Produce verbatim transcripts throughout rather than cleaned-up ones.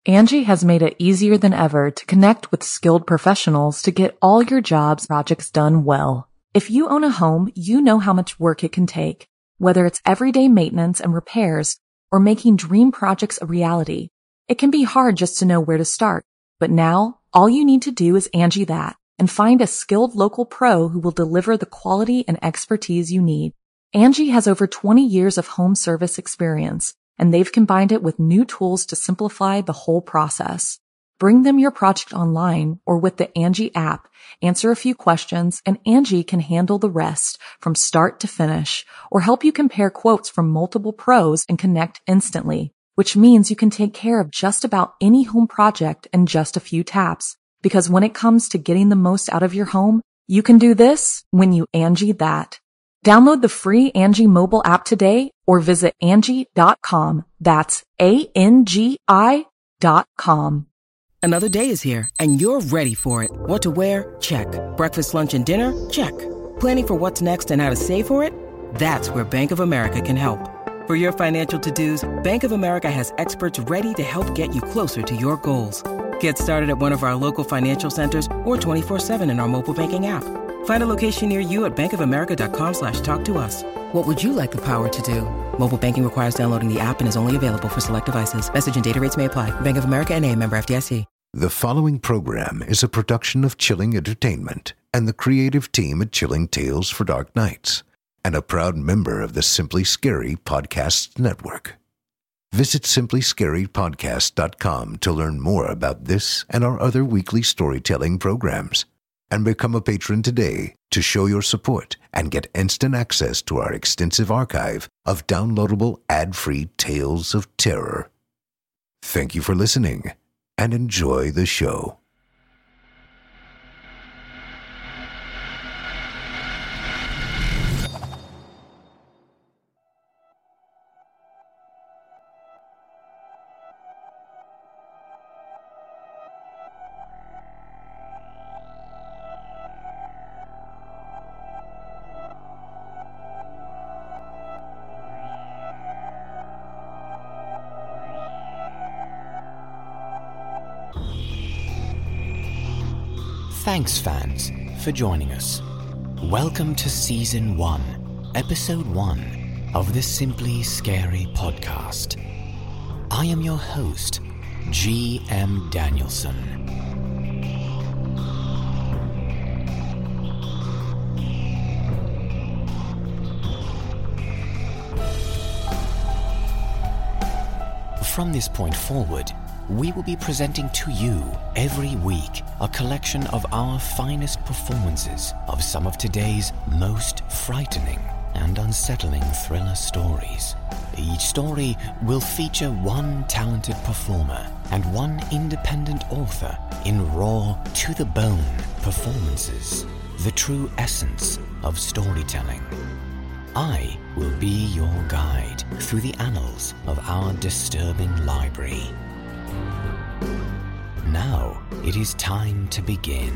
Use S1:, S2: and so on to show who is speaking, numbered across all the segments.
S1: Angie has made it easier than ever to connect with skilled professionals to get all your jobs projects done well. If you own a home, you know how much work it can take, whether it's everyday maintenance and repairs or making dream projects a reality. It can be hard just to know where to start, but now all you need to do is Angie that and find a skilled local pro who will deliver the quality and expertise you need. Angie has over twenty years of home service experience, and they've combined it with new tools to simplify the whole process. Bring them your project online or with the Angie app, answer a few questions, and Angie can handle the rest from start to finish, or help you compare quotes from multiple pros and connect instantly, which means you can take care of just about any home project in just a few taps. Because when it comes to getting the most out of your home, you can do this when you Angie that. Download the free Angie mobile app today or visit Angie dot com. That's A N G I dot com.
S2: Another day is here and you're ready for it. What to wear? Check. Breakfast, lunch, and dinner? Check. Planning for what's next and how to save for it? That's where Bank of America can help. For your financial to-dos, Bank of America has experts ready to help get you closer to your goals. Get started at one of our local financial centers or twenty-four seven in our mobile banking app. Find a location near you at bankofamerica.com slash talk to us. What would you like the power to do? Mobile banking requires downloading the app and is only available for select devices. Message and data rates may apply. Bank of America N A, member F D I C.
S3: The following program is a production of Chilling Entertainment and the creative team at Chilling Tales for Dark Nights, and a proud member of the Simply Scary Podcasts Network. Visit simply scary podcast dot com to learn more about this and our other weekly storytelling programs. And become a patron today to show your support and get instant access to our extensive archive of downloadable ad-free tales of terror. Thank you for listening and enjoy the show.
S4: Thanks, fans, for joining us. Welcome to Season one, Episode one of the Simply Scary Podcast. I am your host, G M Danielson. From this point forward, we will be presenting to you every week a collection of our finest performances of some of today's most frightening and unsettling thriller stories. Each story will feature one talented performer and one independent author in raw, to-the-bone performances, the true essence of storytelling. I will be your guide through the annals of our disturbing library. Now it is time to begin.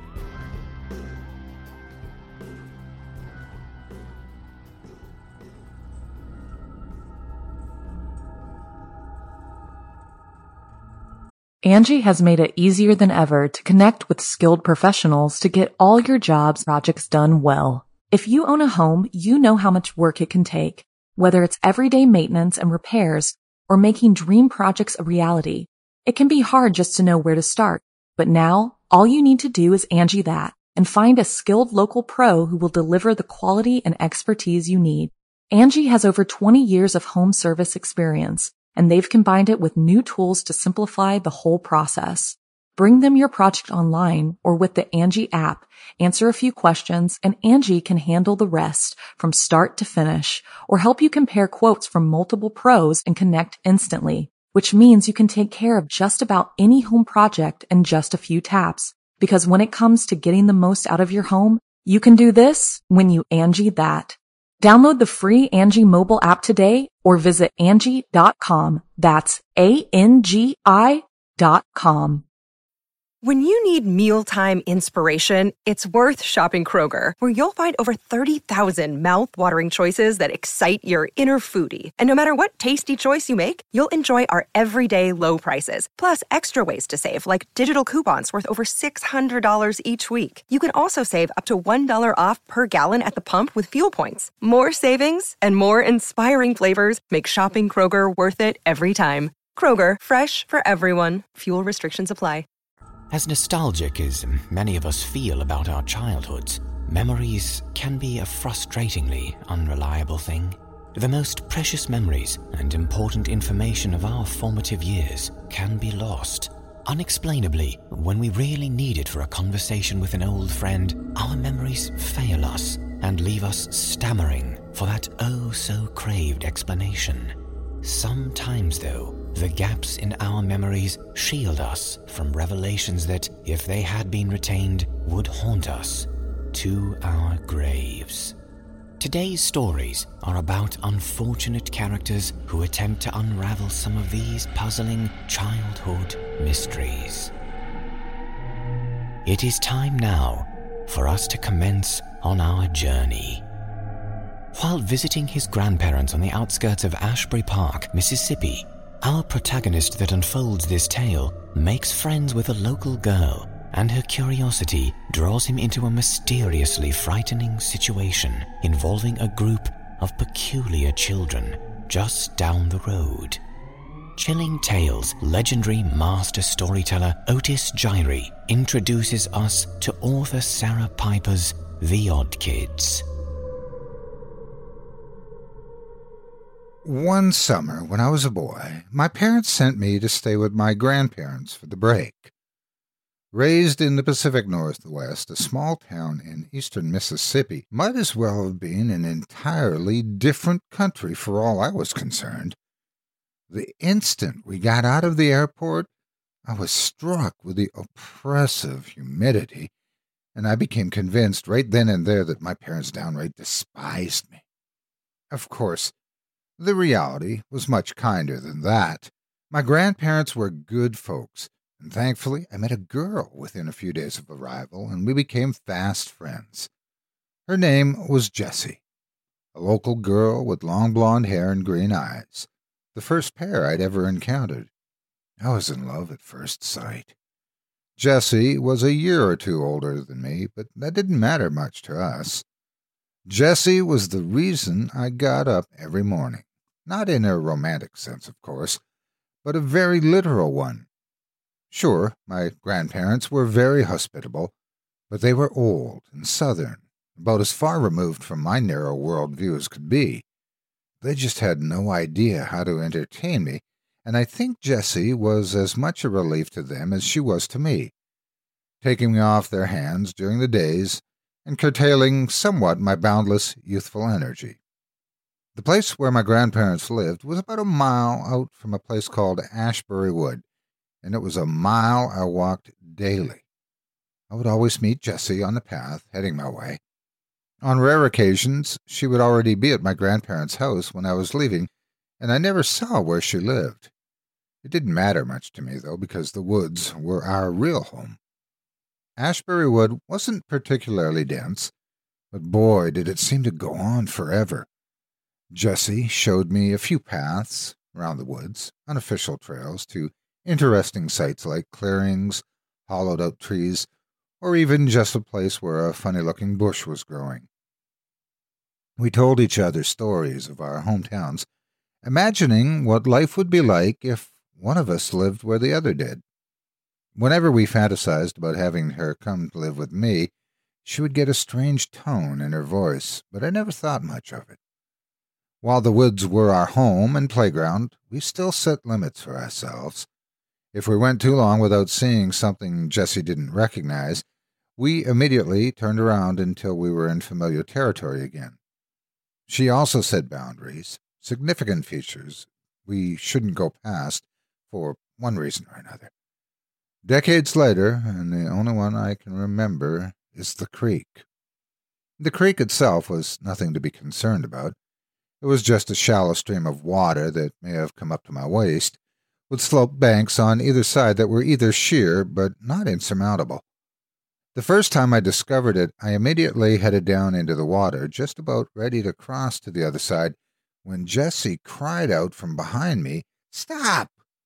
S1: Angie has made it easier than ever to connect with skilled professionals to get all your jobs projects done well. If you own a home, you know how much work it can take, whether it's everyday maintenance and repairs or making dream projects a reality. It can be hard just to know where to start, but now all you need to do is Angie that and find a skilled local pro who will deliver the quality and expertise you need. Angie has over twenty years of home service experience, and they've combined it with new tools to simplify the whole process. Bring them your project online or with the Angie app, answer a few questions, and Angie can handle the rest from start to finish, or help you compare quotes from multiple pros and connect instantly, which means you can take care of just about any home project in just a few taps. Because when it comes to getting the most out of your home, you can do this when you Angie that. Download the free Angie mobile app today or visit Angie dot com. That's A N G I dot com.
S5: When you need mealtime inspiration, it's worth shopping Kroger, where you'll find over thirty thousand mouth-watering choices that excite your inner foodie. And no matter what tasty choice you make, you'll enjoy our everyday low prices, plus extra ways to save, like digital coupons worth over six hundred dollars each week. You can also save up to one dollar off per gallon at the pump with fuel points. More savings and more inspiring flavors make shopping Kroger worth it every time. Kroger, fresh for everyone. Fuel restrictions apply.
S4: As nostalgic as many of us feel about our childhoods, memories can be a frustratingly unreliable thing. The most precious memories and important information of our formative years can be lost. Unexplainably, when we really need it for a conversation with an old friend, our memories fail us and leave us stammering for that oh-so-craved explanation. Sometimes, though, the gaps in our memories shield us from revelations that, if they had been retained, would haunt us to our graves. Today's stories are about unfortunate characters who attempt to unravel some of these puzzling childhood mysteries. It is time now for us to commence on our journey. While visiting his grandparents on the outskirts of Ashbury Park, Mississippi, our protagonist that unfolds this tale makes friends with a local girl, and her curiosity draws him into a mysteriously frightening situation involving a group of peculiar children just down the road. Chilling Tales legendary master storyteller Otis Jiry introduces us to author Sarah Piper's The Odd Kids.
S6: One summer, when I was a boy, my parents sent me to stay with my grandparents for the break. Raised in the Pacific Northwest, a small town in eastern Mississippi might as well have been an entirely different country for all I was concerned. The instant we got out of the airport, I was struck with the oppressive humidity, and I became convinced right then and there that my parents downright despised me. Of course, the reality was much kinder than that. My grandparents were good folks, and thankfully I met a girl within a few days of arrival, and we became fast friends. Her name was Jessie, a local girl with long blonde hair and green eyes, the first pair I'd ever encountered. I was in love at first sight. Jessie was a year or two older than me, but that didn't matter much to us. Jessie was the reason I got up every morning. Not in a romantic sense, of course, but a very literal one. Sure, my grandparents were very hospitable, but they were old and southern, about as far removed from my narrow worldview as could be. They just had no idea how to entertain me, and I think Jessie was as much a relief to them as she was to me, taking me off their hands during the days and curtailing somewhat my boundless youthful energy. The place where my grandparents lived was about a mile out from a place called Ashbury Wood, and it was a mile I walked daily. I would always meet Jessie on the path, heading my way. On rare occasions, she would already be at my grandparents' house when I was leaving, and I never saw where she lived. It didn't matter much to me, though, because the woods were our real home. Ashbury Wood wasn't particularly dense, but boy, did it seem to go on forever. Jessie showed me a few paths around the woods, unofficial trails to interesting sites like clearings, hollowed-out trees, or even just a place where a funny-looking bush was growing. We told each other stories of our hometowns, imagining what life would be like if one of us lived where the other did. Whenever we fantasized about having her come to live with me, she would get a strange tone in her voice, but I never thought much of it. While the woods were our home and playground, we still set limits for ourselves. If we went too long without seeing something Jessie didn't recognize, we immediately turned around until we were in familiar territory again. She also set boundaries, significant features we shouldn't go past for one reason or another. Decades later, and the only one I can remember, is the creek. The creek itself was nothing to be concerned about. It was just a shallow stream of water that may have come up to my waist, with sloped banks on either side that were either sheer but not insurmountable. The first time I discovered it, I immediately headed down into the water, just about ready to cross to the other side, when Jessie cried out from behind me, "Stop!"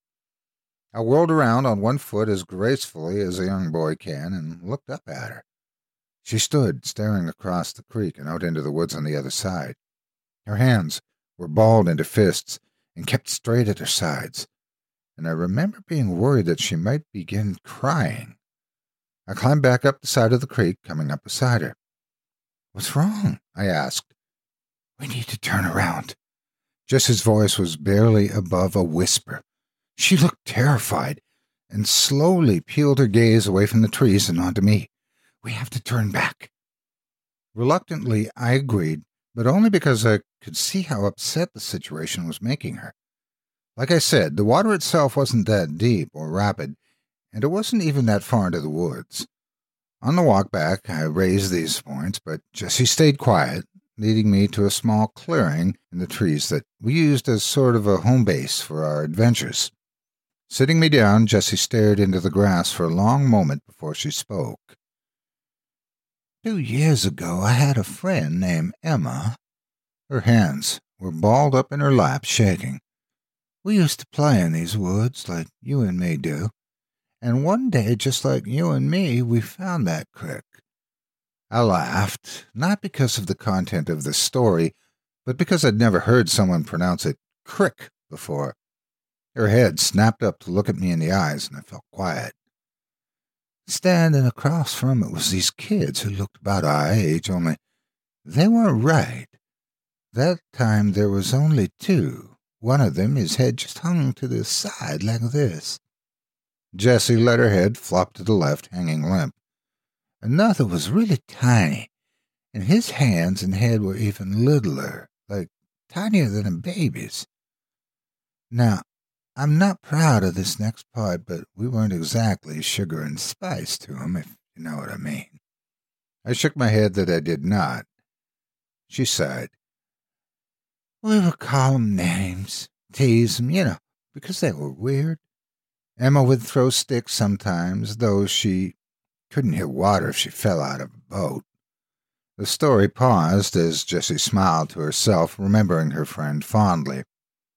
S6: I whirled around on one foot as gracefully as a young boy can and looked up at her. She stood staring across the creek and out into the woods on the other side. Her hands were balled into fists and kept straight at her sides, and I remember being worried that she might begin crying. I climbed back up the side of the creek, coming up beside her. "What's wrong?" I asked. "We need to turn around." Jessie's voice was barely above a whisper. She looked terrified and slowly peeled her gaze away from the trees and onto me. "We have to turn back." Reluctantly, I agreed, but only because I could see how upset the situation was making her. Like I said, the water itself wasn't that deep or rapid, and it wasn't even that far into the woods. On the walk back, I raised these points, but Jessie stayed quiet, leading me to a small clearing in the trees that we used as sort of a home base for our adventures. Sitting me down, Jessie stared into the grass for a long moment before she spoke. "Two years ago, I had a friend named Emma." Her hands were balled up in her lap, shaking. "We used to play in these woods like you and me do. And one day, just like you and me, we found that crick." I laughed, not because of the content of the story, but because I'd never heard someone pronounce it crick before. Her head snapped up to look at me in the eyes, and I felt quiet. Standing across from it was these kids who looked about our age, only they weren't right. That time there was only two. One of them, his head just hung to the side like this. Jessie let her head flop to the left, hanging limp. Another was really tiny, and his hands and head were even littler, like tinier than a baby's. Now, I'm not proud of this next part, but we weren't exactly sugar and spice to him, if you know what I mean. I shook my head that I did not. She sighed. We would call them names, tease them, you know, because they were weird. Emma would throw sticks sometimes, though she couldn't hit water if she fell out of a boat. The story paused as Jessie smiled to herself, remembering her friend fondly.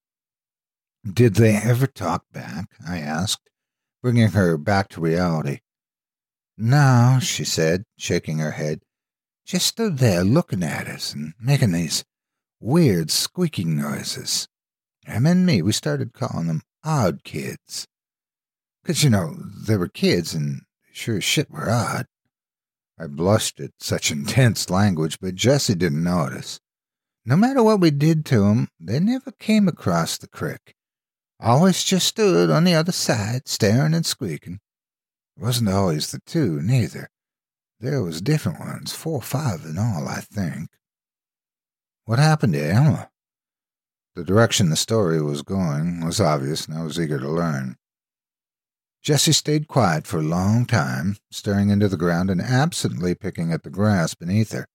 S6: "Did they ever talk back?" I asked, bringing her back to reality. "No," she said, shaking her head. "Just stood there looking at us and making these weird squeaking noises. Emma and me, we started calling them odd kids. 'Cause, you know, they were kids and sure as shit were odd." I blushed at such intense language, but Jessie didn't notice. No matter what we did to them, they never came across the creek. Always just stood on the other side, staring and squeaking. It wasn't always the two, neither. There was different ones, four or five in all, I think. What happened to Emma? The direction the story was going was obvious, and I was eager to learn. Jessie stayed quiet for a long time, staring into the ground and absently picking at the grass beneath her.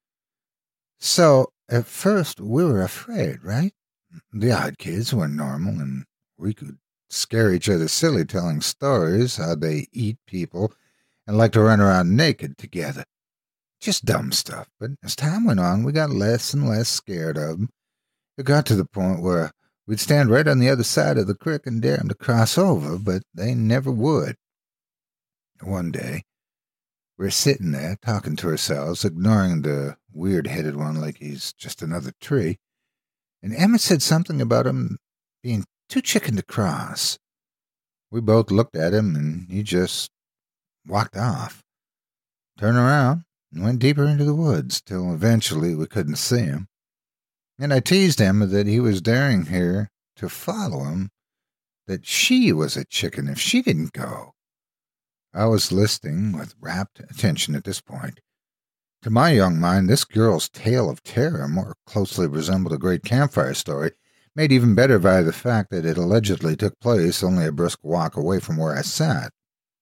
S6: "So, at first we were afraid, right? The odd kids were normal, and we could scare each other silly telling stories, how they eat people, and like to run around naked together. Just dumb stuff, but as time went on, we got less and less scared of them. It got to the point where we'd stand right on the other side of the creek and dare them to cross over, but they never would. One day, we're sitting there talking to ourselves, ignoring the weird-headed one like he's just another tree, and Emma said something about him being too chicken to cross. We both looked at him, and he just walked off, turned around, and went deeper into the woods, till eventually we couldn't see him. And I teased Emma that he was daring her to follow him, that she was a chicken if she didn't go. I was listening with rapt attention at this point. To my young mind, this girl's tale of terror more closely resembled a great campfire story, made even better by the fact that it allegedly took place only a brisk walk away from where I sat.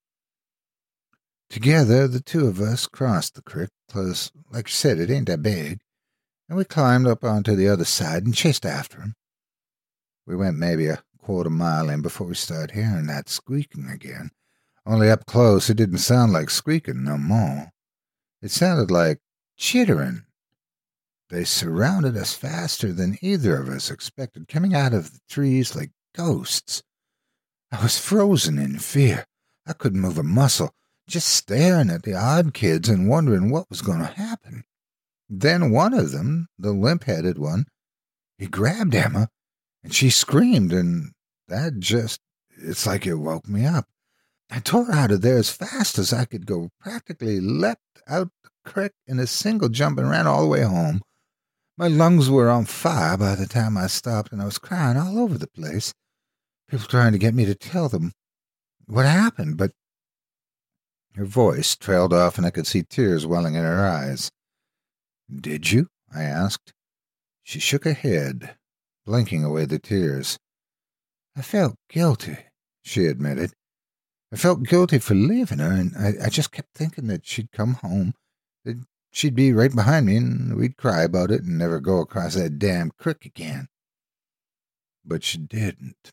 S6: Together, the two of us crossed the creek, 'cause, like you said, it ain't that big, and we climbed up onto the other side and chased after him. We went maybe a quarter mile in before we started hearing that squeaking again. Only up close, it didn't sound like squeaking no more. It sounded like chittering. They surrounded us faster than either of us expected, coming out of the trees like ghosts. I was frozen in fear. I couldn't move a muscle, just staring at the odd kids and wondering what was going to happen. Then one of them, the limp-headed one, he grabbed Emma, and she screamed, and that just, it's like it woke me up. I tore out of there as fast as I could go, practically leapt out the creek in a single jump and ran all the way home. My lungs were on fire by the time I stopped, and I was crying all over the place. People trying to get me to tell them what happened, but her voice trailed off, and I could see tears welling in her eyes. "Did you?" I asked. She shook her head, blinking away the tears. "I felt guilty," she admitted. "I felt guilty for leaving her, and I, I just kept thinking that she'd come home, that she'd be right behind me, and we'd cry about it and never go across that damn creek again." But she didn't.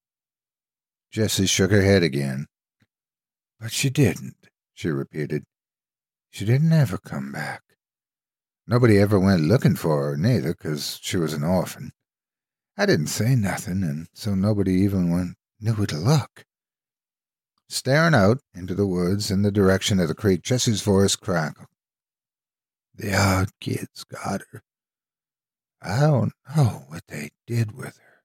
S6: Jessie shook her head again. "But she didn't," she repeated. "She didn't ever come back. Nobody ever went looking for her, neither, 'cause she was an orphan. I didn't say nothing, and so nobody even went knew where to look." Staring out into the woods in the direction of the creek, Jessie's voice crackled. "The odd kids got her. I don't know what they did with her.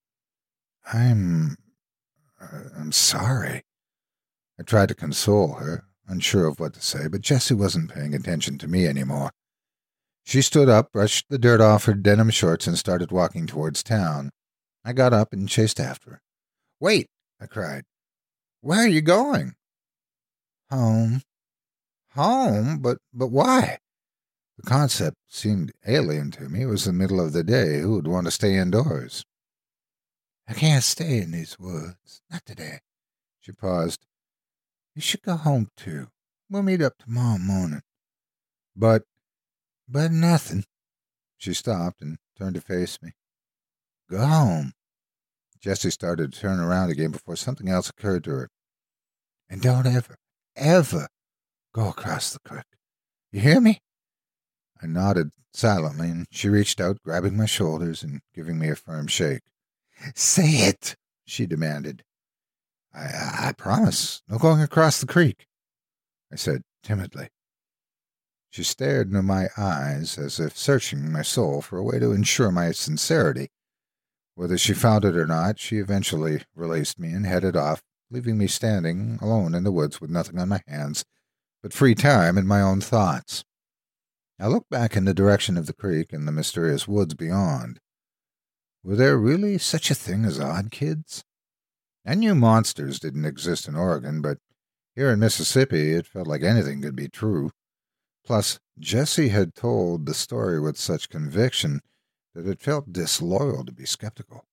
S6: I'm... Uh, I'm sorry." I tried to console her, unsure of what to say, but Jessie wasn't paying attention to me anymore. She stood up, brushed the dirt off her denim shorts, and started walking towards town. I got up and chased after her. "Wait!" I cried. "Where are you going?" "Home." "Home? But but why?" The concept seemed alien to me. It was the middle of the day. Who would want to stay indoors? "I can't stay in these woods. Not today." She paused. "You should go home, too. We'll meet up tomorrow morning." But, but nothing. She stopped and turned to face me. "Go home." Jessie started to turn around again before something else occurred to her. "And don't ever, ever go across the creek. You hear me?" I nodded silently, and she reached out, grabbing my shoulders and giving me a firm shake. "Say it," she demanded. I, I promise. No going across the creek," I said timidly. She stared into my eyes as if searching my soul for a way to ensure my sincerity. Whether she found it or not, she eventually released me and headed off, leaving me standing alone in the woods with nothing on my hands but free time and my own thoughts. I looked back in the direction of the creek and the mysterious woods beyond. Were there really such a thing as odd kids? I knew monsters didn't exist in Oregon, but here in Mississippi it felt like anything could be true. Plus, Jessie had told the story with such conviction that it felt disloyal to be skeptical.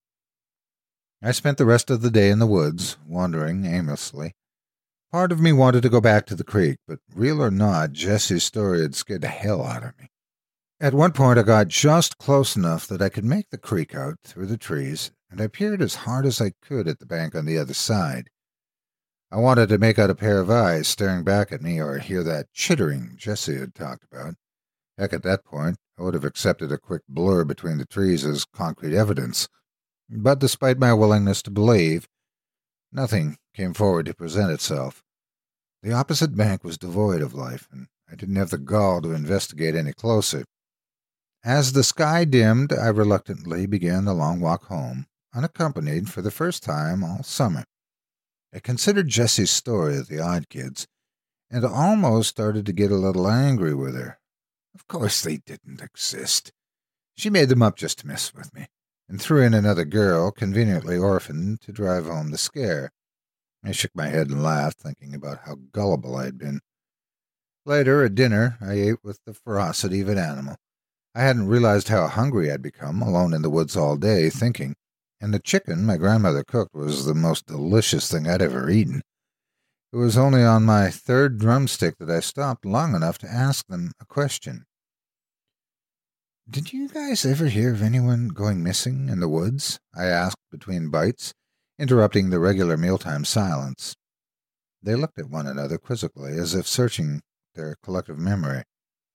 S6: I spent the rest of the day in the woods, wandering aimlessly. Part of me wanted to go back to the creek, but real or not, Jessie's story had scared the hell out of me. At one point I got just close enough that I could make the creek out through the trees, and I peered as hard as I could at the bank on the other side. I wanted to make out a pair of eyes staring back at me or hear that chittering Jessie had talked about. Heck, at that point, I would have accepted a quick blur between the trees as concrete evidence. But despite my willingness to believe, nothing came forward to present itself. The opposite bank was devoid of life, and I didn't have the gall to investigate any closer. As the sky dimmed, I reluctantly began the long walk home, unaccompanied for the first time all summer. I considered Jessie's story of the odd kids, and almost started to get a little angry with her. Of course they didn't exist. She made them up just to mess with me, and threw in another girl, conveniently orphaned, to drive home the scare. I shook my head and laughed, thinking about how gullible I had been. Later, at dinner, I ate with the ferocity of an animal. I hadn't realized how hungry I'd become, alone in the woods all day, thinking, and the chicken my grandmother cooked was the most delicious thing I'd ever eaten. It was only on my third drumstick that I stopped long enough to ask them a question. Did you guys ever hear of anyone going missing in the woods? I asked between bites, interrupting the regular mealtime silence. They looked at one another quizzically, as if searching their collective memory.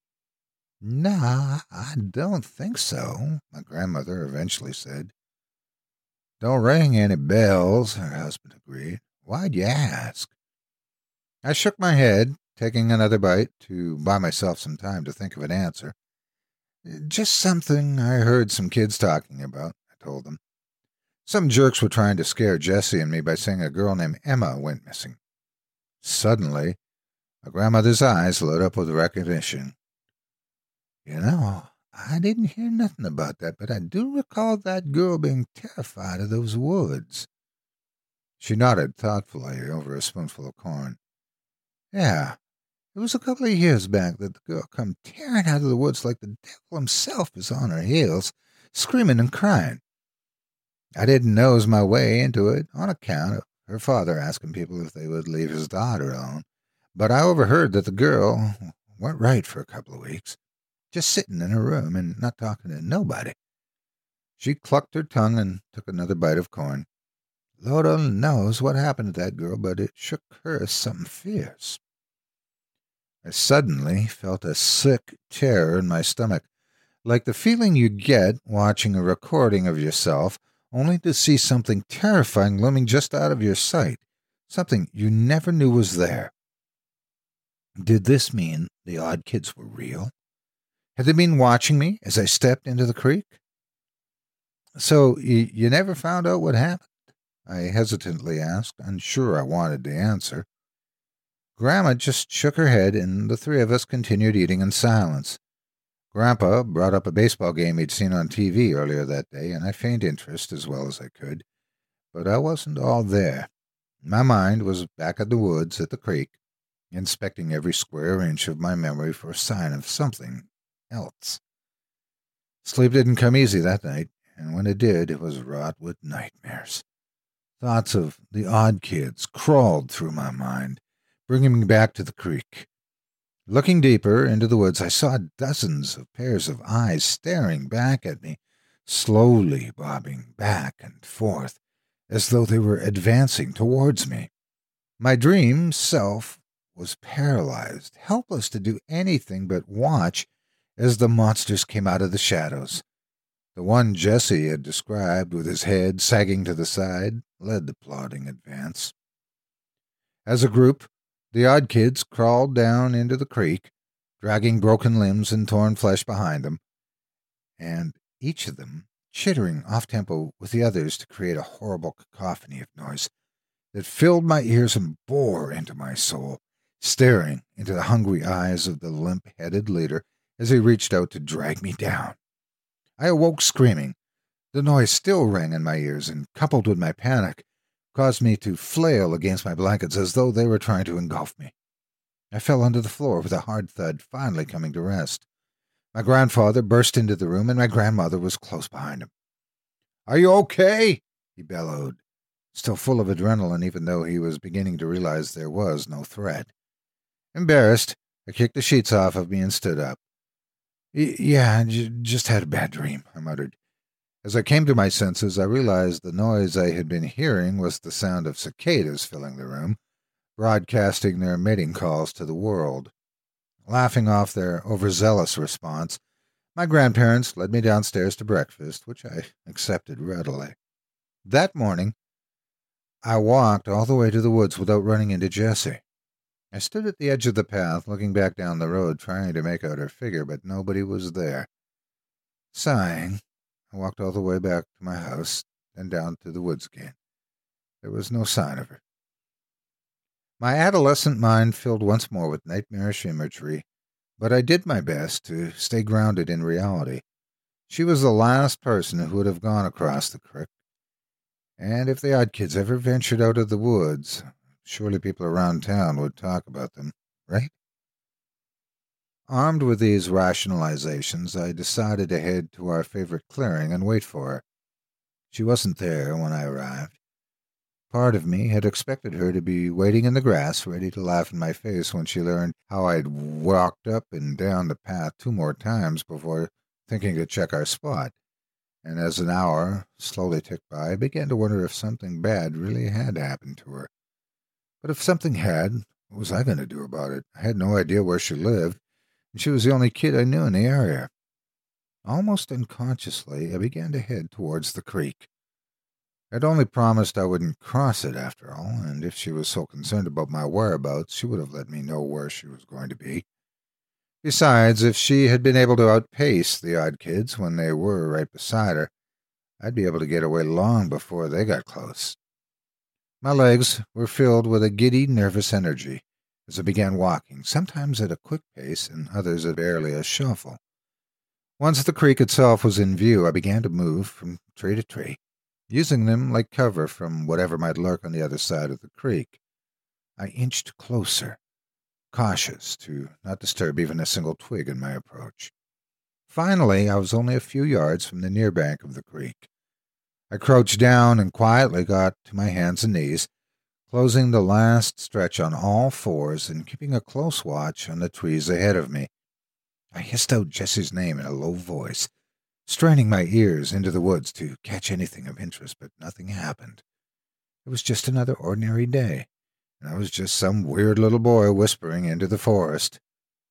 S6: Nah, I don't think so, my grandmother eventually said. Don't ring any bells, her husband agreed. Why'd you ask? I shook my head, taking another bite to buy myself some time to think of an answer. Just something I heard some kids talking about, I told them. Some jerks were trying to scare Jessie and me by saying a girl named Emma went missing. Suddenly, my grandmother's eyes lit up with recognition. You know, I didn't hear nothing about that, but I do recall that girl being terrified of those woods. She nodded thoughtfully over a spoonful of corn. Yeah, it was a couple of years back that the girl come tearing out of the woods like the devil himself was on her heels, screaming and crying. I didn't nose my way into it on account of her father asking people if they would leave his daughter alone, but I overheard that the girl weren't right for a couple of weeks, just sitting in her room and not talking to nobody. She clucked her tongue and took another bite of corn. Lord only knows what happened to that girl, but it shook her something fierce. I suddenly felt a sick terror in my stomach, like the feeling you get watching a recording of yourself only to see something terrifying looming just out of your sight, something you never knew was there. Did this mean the odd kids were real? Had they been watching me as I stepped into the creek? So you, you never found out what happened? I hesitantly asked, unsure I wanted to answer. Grandma just shook her head, and the three of us continued eating in silence. Grandpa brought up a baseball game he'd seen on T V earlier that day, and I feigned interest as well as I could, but I wasn't all there. My mind was back at the woods at the creek, inspecting every square inch of my memory for a sign of something else. Sleep didn't come easy that night, and when it did, it was wrought with nightmares. Thoughts of the odd kids crawled through my mind, bringing me back to the creek. Looking deeper into the woods, I saw dozens of pairs of eyes staring back at me, slowly bobbing back and forth, as though they were advancing towards me. My dream self was paralyzed, helpless to do anything but watch as the monsters came out of the shadows. The one Jessie had described, with his head sagging to the side, led the plodding advance. As a group, the odd kids crawled down into the creek, dragging broken limbs and torn flesh behind them, and each of them chittering off-tempo with the others to create a horrible cacophony of noise that filled my ears and bore into my soul, staring into the hungry eyes of the limp-headed leader as he reached out to drag me down. I awoke screaming. The noise still rang in my ears, and coupled with my panic, caused me to flail against my blankets as though they were trying to engulf me. I fell onto the floor with a hard thud, finally coming to rest. My grandfather burst into the room, and my grandmother was close behind him. "Are you okay?" he bellowed, still full of adrenaline even though he was beginning to realize there was no threat. Embarrassed, I kicked the sheets off of me and stood up. Yeah, j- just had a bad dream, I muttered. As I came to my senses, I realized the noise I had been hearing was the sound of cicadas filling the room, broadcasting their mating calls to the world. Laughing off their overzealous response, my grandparents led me downstairs to breakfast, which I accepted readily. That morning, I walked all the way to the woods without running into Jessie. I stood at the edge of the path, looking back down the road, trying to make out her figure, but nobody was there. Sighing, I walked all the way back to my house, then down to the woods again. There was no sign of her. My adolescent mind filled once more with nightmarish imagery, but I did my best to stay grounded in reality. She was the last person who would have gone across the creek, and if the odd kids ever ventured out of the woods, surely people around town would talk about them, right? Armed with these rationalizations, I decided to head to our favorite clearing and wait for her. She wasn't there when I arrived. Part of me had expected her to be waiting in the grass, ready to laugh in my face when she learned how I'd walked up and down the path two more times before thinking to check our spot, and as an hour slowly ticked by, I began to wonder if something bad really had happened to her. But if something had, what was I going to do about it? I had no idea where she lived, and she was the only kid I knew in the area. Almost unconsciously, I began to head towards the creek. I'd only promised I wouldn't cross it after all, and if she was so concerned about my whereabouts, she would have let me know where she was going to be. Besides, if she had been able to outpace the odd kids when they were right beside her, I'd be able to get away long before they got close. My legs were filled with a giddy, nervous energy as I began walking, sometimes at a quick pace and others at barely a shuffle. Once the creek itself was in view, I began to move from tree to tree, using them like cover from whatever might lurk on the other side of the creek. I inched closer, cautious to not disturb even a single twig in my approach. Finally, I was only a few yards from the near bank of the creek. I crouched down and quietly got to my hands and knees, closing the last stretch on all fours and keeping a close watch on the trees ahead of me. I hissed out Jessie's name in a low voice, straining my ears into the woods to catch anything of interest, but nothing happened. It was just another ordinary day, and I was just some weird little boy whispering into the forest.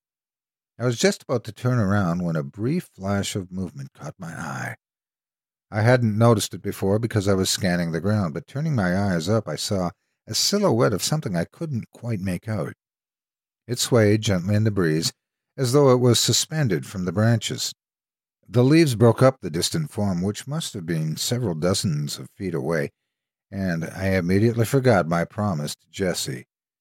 S6: I was just about to turn around when a brief flash of movement caught my eye. I hadn't noticed it before because I was scanning the ground, but turning my eyes up, I saw a silhouette of something I couldn't quite make out. It swayed gently in the breeze, as though it was suspended from the branches. The leaves broke up the distant form, which must have been several dozens of feet away, and I immediately forgot my promise to Jessie.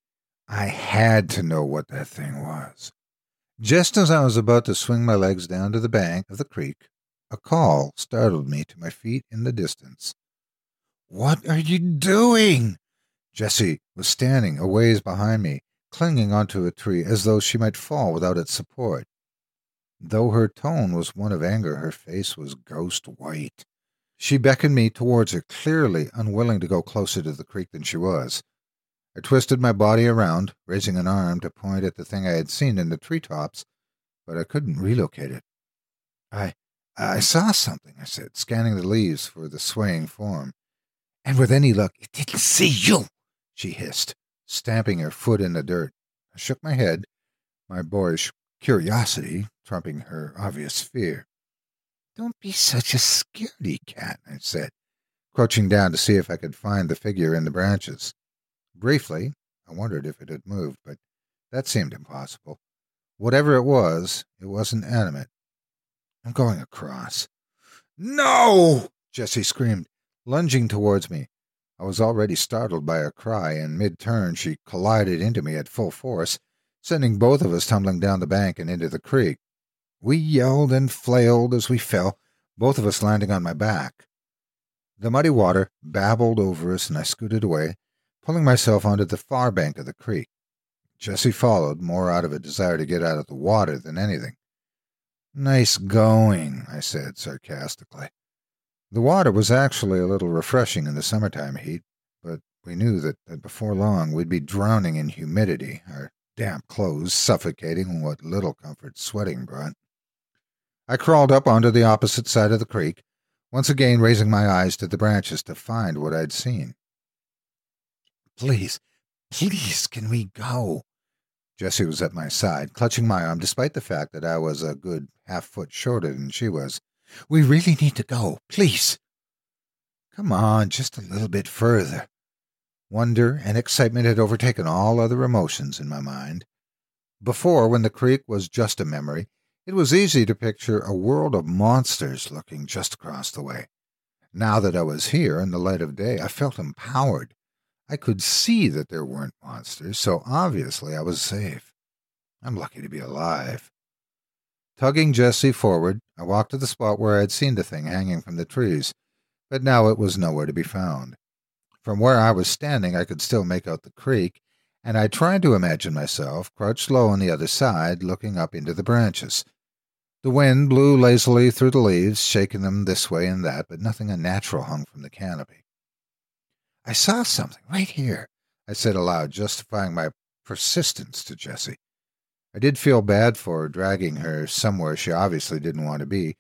S6: I had to know what that thing was. Just as I was about to swing my legs down to the bank of the creek, a call startled me to my feet in the distance. "What are you doing?" Jessie was standing a ways behind me, clinging onto a tree as though she might fall without its support. Though her tone was one of anger, her face was ghost white. She beckoned me towards her, clearly unwilling to go closer to the creek than she was. I twisted my body around, raising an arm to point at the thing I had seen in the treetops, but I couldn't relocate it. I I saw something, I said, scanning the leaves for the swaying form. And with any luck, it didn't see you, she hissed, stamping her foot in the dirt. I shook my head, my boyish curiosity trumping her obvious fear. "Don't be such a scaredy cat," I said, crouching down to see if I could find the figure in the branches. Briefly, I wondered if it had moved, but that seemed impossible. Whatever it was, it wasn't animate. "I'm going across." "No!" Jessie screamed, lunging towards me. I was already startled by her cry, and mid-turn she collided into me at full force, sending both of us tumbling down the bank and into the creek. We yelled and flailed as we fell, both of us landing on my back. The muddy water babbled over us, and I scooted away, pulling myself onto the far bank of the creek. Jessie followed, more out of a desire to get out of the water than anything. "Nice going," I said sarcastically. The water was actually a little refreshing in the summertime heat, but we knew that, that before long we'd be drowning in humidity, our damp clothes suffocating what little comfort sweating brought. I crawled up onto the opposite side of the creek, once again raising my eyes to the branches to find what I'd seen. "Please, please, can we go?" Jessie was at my side, clutching my arm despite the fact that I was a good half foot shorter than she was. "We really need to go, please." "Come on, just a little bit further." Wonder and excitement had overtaken all other emotions in my mind. Before, when the creek was just a memory, it was easy to picture a world of monsters looking just across the way. Now that I was here in the light of day, I felt empowered. I could see that there weren't monsters, so obviously I was safe. I'm lucky to be alive. Tugging Jessie forward, I walked to the spot where I had seen the thing hanging from the trees, but now it was nowhere to be found. From where I was standing, I could still make out the creek, and I tried to imagine myself crouched low on the other side, looking up into the branches. The wind blew lazily through the leaves, shaking them this way and that, but nothing unnatural hung from the canopy. "I saw something right here," I said aloud, justifying my persistence to Jessie. I did feel bad for dragging her somewhere she obviously didn't want to be,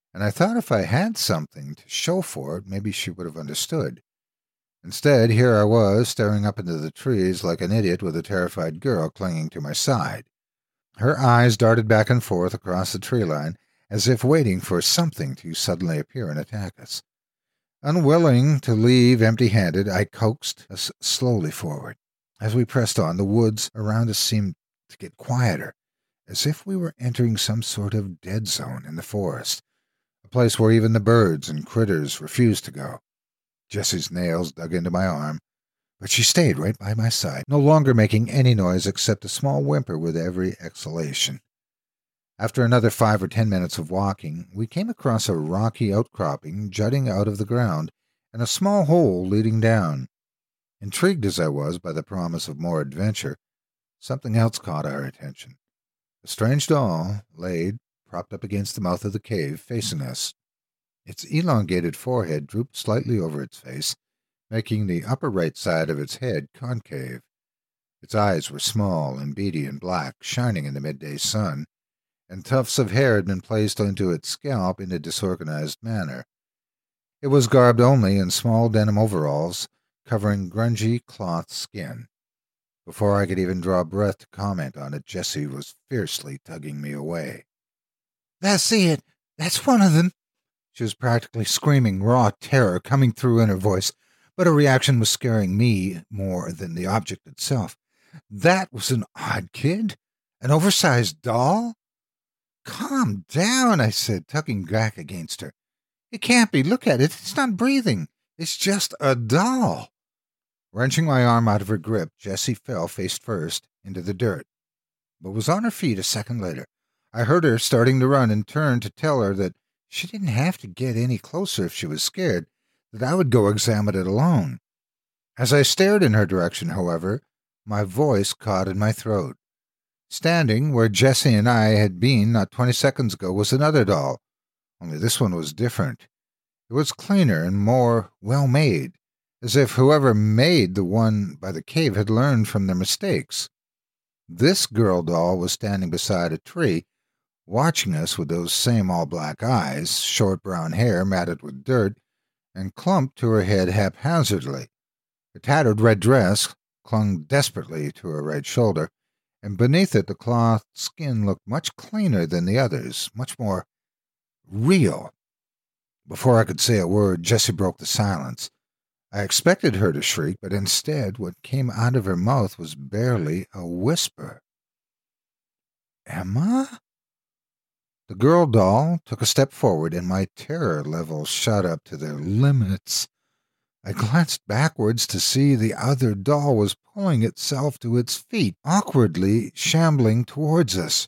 S6: and I thought if I had something to show for it, maybe she would have understood. Instead, here I was, staring up into the trees like an idiot with a terrified girl clinging to my side. Her eyes darted back and forth across the tree line, as if waiting for something to suddenly appear and attack us. Unwilling to leave empty-handed, I coaxed us slowly forward. As we pressed on, the woods around us seemed to get quieter, as if we were entering some sort of dead zone in the forest, a place where even the birds and critters refused to go. Jessie's nails dug into my arm, but she stayed right by my side, no longer making any noise except a small whimper with every exhalation. After another five or ten minutes of walking, we came across a rocky outcropping jutting out of the ground and a small hole leading down. Intrigued as I was by the promise of more adventure, something else caught our attention. A strange doll laid, propped up against the mouth of the cave, facing us. Its elongated forehead drooped slightly over its face, making the upper right side of its head concave. Its eyes were small and beady and black, shining in the midday sun, and tufts of hair had been placed onto its scalp in a disorganized manner. It was garbed only in small denim overalls, covering grungy cloth skin. Before I could even draw breath to comment on it, Jessie was fiercely tugging me away. "That's it! That's one of them!" She was practically screaming, raw terror coming through in her voice, but her reaction was scaring me more than the object itself. "That was an odd kid? An oversized doll?" "Calm down," I said, tugging back against her. "It can't be. Look at it. It's not breathing. It's just a doll." Wrenching my arm out of her grip, Jessie fell face first into the dirt, but was on her feet a second later. I heard her starting to run and turned to tell her that she didn't have to get any closer if she was scared, that I would go examine it alone. As I stared in her direction, however, my voice caught in my throat. Standing where Jessie and I had been not twenty seconds ago was another doll, only this one was different. It was cleaner and more well-made, as if whoever made the one by the cave had learned from their mistakes. This girl doll was standing beside a tree, watching us with those same all-black eyes, short brown hair matted with dirt, and clumped to her head haphazardly. Her tattered red dress clung desperately to her right shoulder, and beneath it the cloth skin looked much cleaner than the others, much more real. Before I could say a word, Jessie broke the silence. I expected her to shriek, but instead what came out of her mouth was barely a whisper. "Emma?" The girl doll took a step forward, and my terror levels shot up to their limits. I glanced backwards to see the other doll was pulling itself to its feet, awkwardly shambling towards us.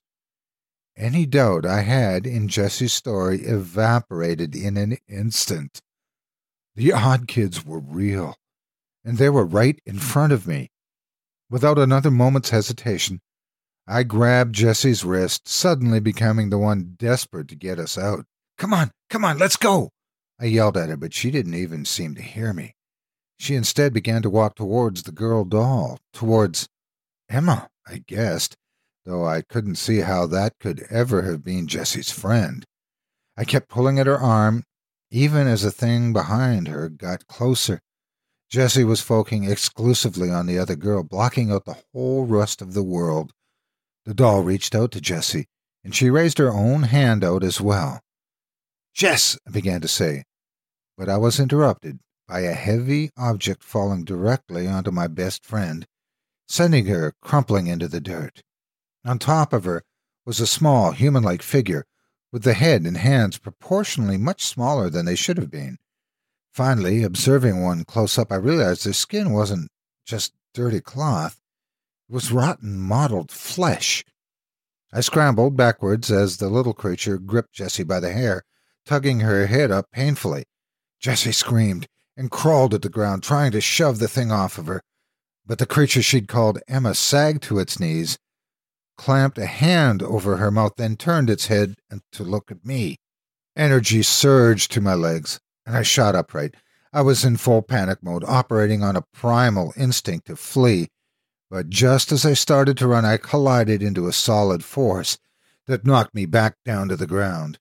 S6: Any doubt I had in Jessie's story evaporated in an instant. The odd kids were real, and they were right in front of me. Without another moment's hesitation, I grabbed Jessie's wrist, suddenly becoming the one desperate to get us out. "Come on, come on, let's go!" I yelled at her, but she didn't even seem to hear me. She instead began to walk towards the girl doll, towards Emma, I guessed, though I couldn't see how that could ever have been Jessie's friend. I kept pulling at her arm, even as the thing behind her got closer. Jessie was focusing exclusively on the other girl, blocking out the whole rest of the world. The doll reached out to Jessie, and she raised her own hand out as well. "Jess," I began to say, but I was interrupted by a heavy object falling directly onto my best friend, sending her crumpling into the dirt. On top of her was a small, human-like figure, with the head and hands proportionally much smaller than they should have been. Finally, observing one close up, I realized their skin wasn't just dirty cloth. It was rotten, mottled flesh. I scrambled backwards as the little creature gripped Jessie by the hair, tugging her head up painfully. Jessie screamed and crawled at the ground, trying to shove the thing off of her. But the creature she'd called Emma sagged to its knees, clamped a hand over her mouth, then turned its head to look at me. Energy surged to my legs, and I shot upright. I was in full panic mode, operating on a primal instinct to flee. But just as I started to run, I collided into a solid force that knocked me back down to the ground.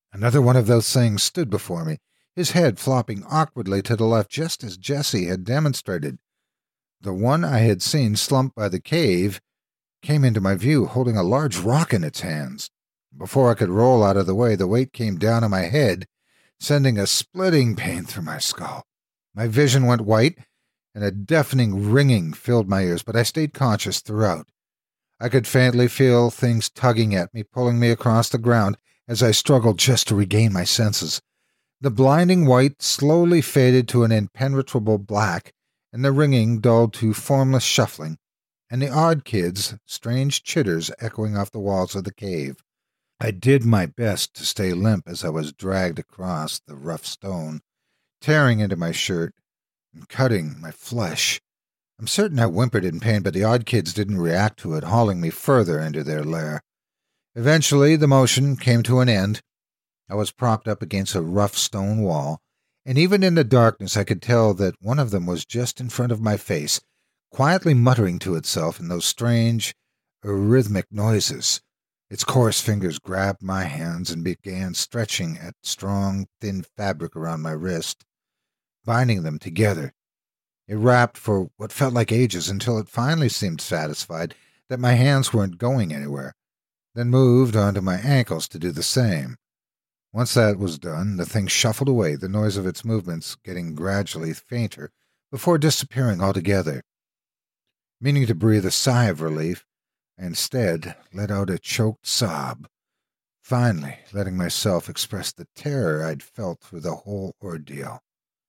S6: Another one of those things stood before me, his head flopping awkwardly to the left just as Jesse had demonstrated. The one I had seen slumped by the cave came into my view holding a large rock in its hands. Before I could roll out of the way, the weight came down on my head, sending a splitting pain through my skull. My vision went white, and a deafening ringing filled my ears, but I stayed conscious throughout. I could faintly feel things tugging at me, pulling me across the ground as I struggled just to regain my senses. The blinding white slowly faded to an impenetrable black, and the ringing dulled to formless shuffling, and the odd kids' strange chitters echoing off the walls of the cave. I did my best to stay limp as I was dragged across the rough stone, tearing into my shirt and cutting my flesh. I'm certain I whimpered in pain, but the odd kids didn't react to it, hauling me further into their lair. Eventually, the motion came to an end. I was propped up against a rough stone wall, and even in the darkness I could tell that one of them was just in front of my face, quietly muttering to itself in those strange, rhythmic noises. Its coarse fingers grabbed my hands and began stretching at strong, thin fabric around my wrist, binding them together. It rapped for what felt like ages until it finally seemed satisfied that my hands weren't going anywhere, then moved onto my ankles to do the same. Once that was done, the thing shuffled away, the noise of its movements getting gradually fainter before disappearing altogether. Meaning to breathe a sigh of relief, I instead let out a choked sob, finally letting myself express the terror I'd felt through the whole ordeal.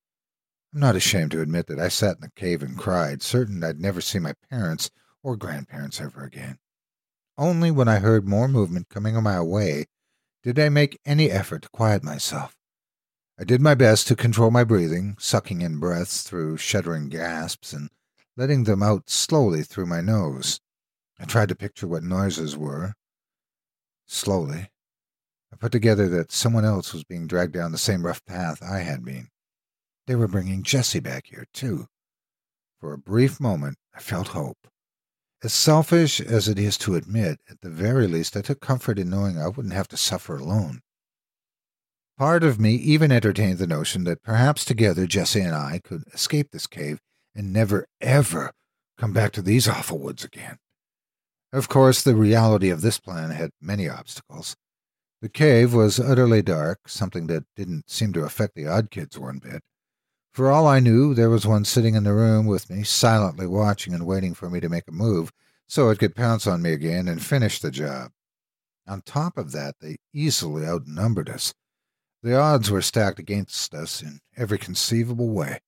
S6: I'm not ashamed to admit that I sat in the cave and cried, certain I'd never see my parents or grandparents ever again. Only when I heard more movement coming on my way did I make any effort to quiet myself. I did my best to control my breathing, sucking in breaths through shuddering gasps and letting them out slowly through my nose. I tried to picture what noises were. Slowly, I put together that someone else was being dragged down the same rough path I had been. They were bringing Jesse back here, too. For a brief moment, I felt hope. As selfish as it is to admit, at the very least I took comfort in knowing I wouldn't have to suffer alone. Part of me even entertained the notion that perhaps together Jesse and I could escape this cave and never, ever come back to these awful woods again. Of course, the reality of this plan had many obstacles. The cave was utterly dark, something that didn't seem to affect the odd kids one bit. For all I knew, there was one sitting in the room with me, silently watching and waiting for me to make a move so it could pounce on me again and finish the job. On top of that, they easily outnumbered us. The odds were stacked against us in every conceivable way.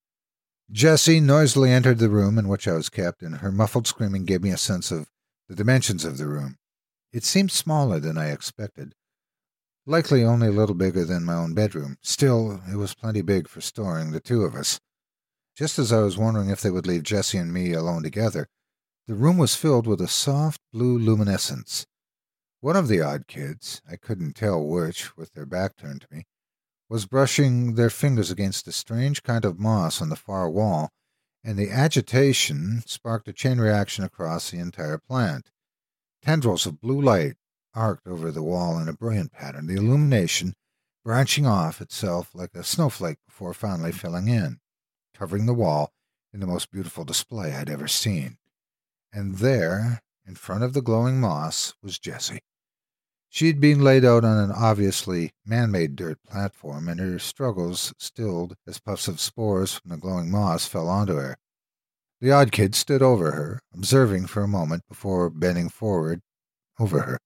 S6: Jessie noisily entered the room in which I was kept, and her muffled screaming gave me a sense of the dimensions of the room. It seemed smaller than I expected, likely only a little bigger than my own bedroom. Still, it was plenty big for storing the two of us. Just as I was wondering if they would leave Jessie and me alone together, the room was filled with a soft blue luminescence. One of the odd kids, I couldn't tell which, with their back turned to me, was brushing their fingers against a strange kind of moss on the far wall, and the agitation sparked a chain reaction across the entire plant. Tendrils of blue light arced over the wall in a brilliant pattern, the illumination branching off itself like a snowflake before finally filling in, covering the wall in the most beautiful display I'd ever seen. And there, in front of the glowing moss, was Jessie. She'd been laid out on an obviously man-made dirt platform, and her struggles stilled as puffs of spores from the glowing moss fell onto her. The odd kid stood over her, observing for a moment before bending forward over her.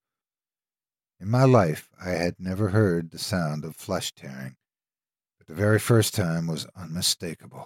S6: In my life, I had never heard the sound of flesh tearing, but the very first time was unmistakable.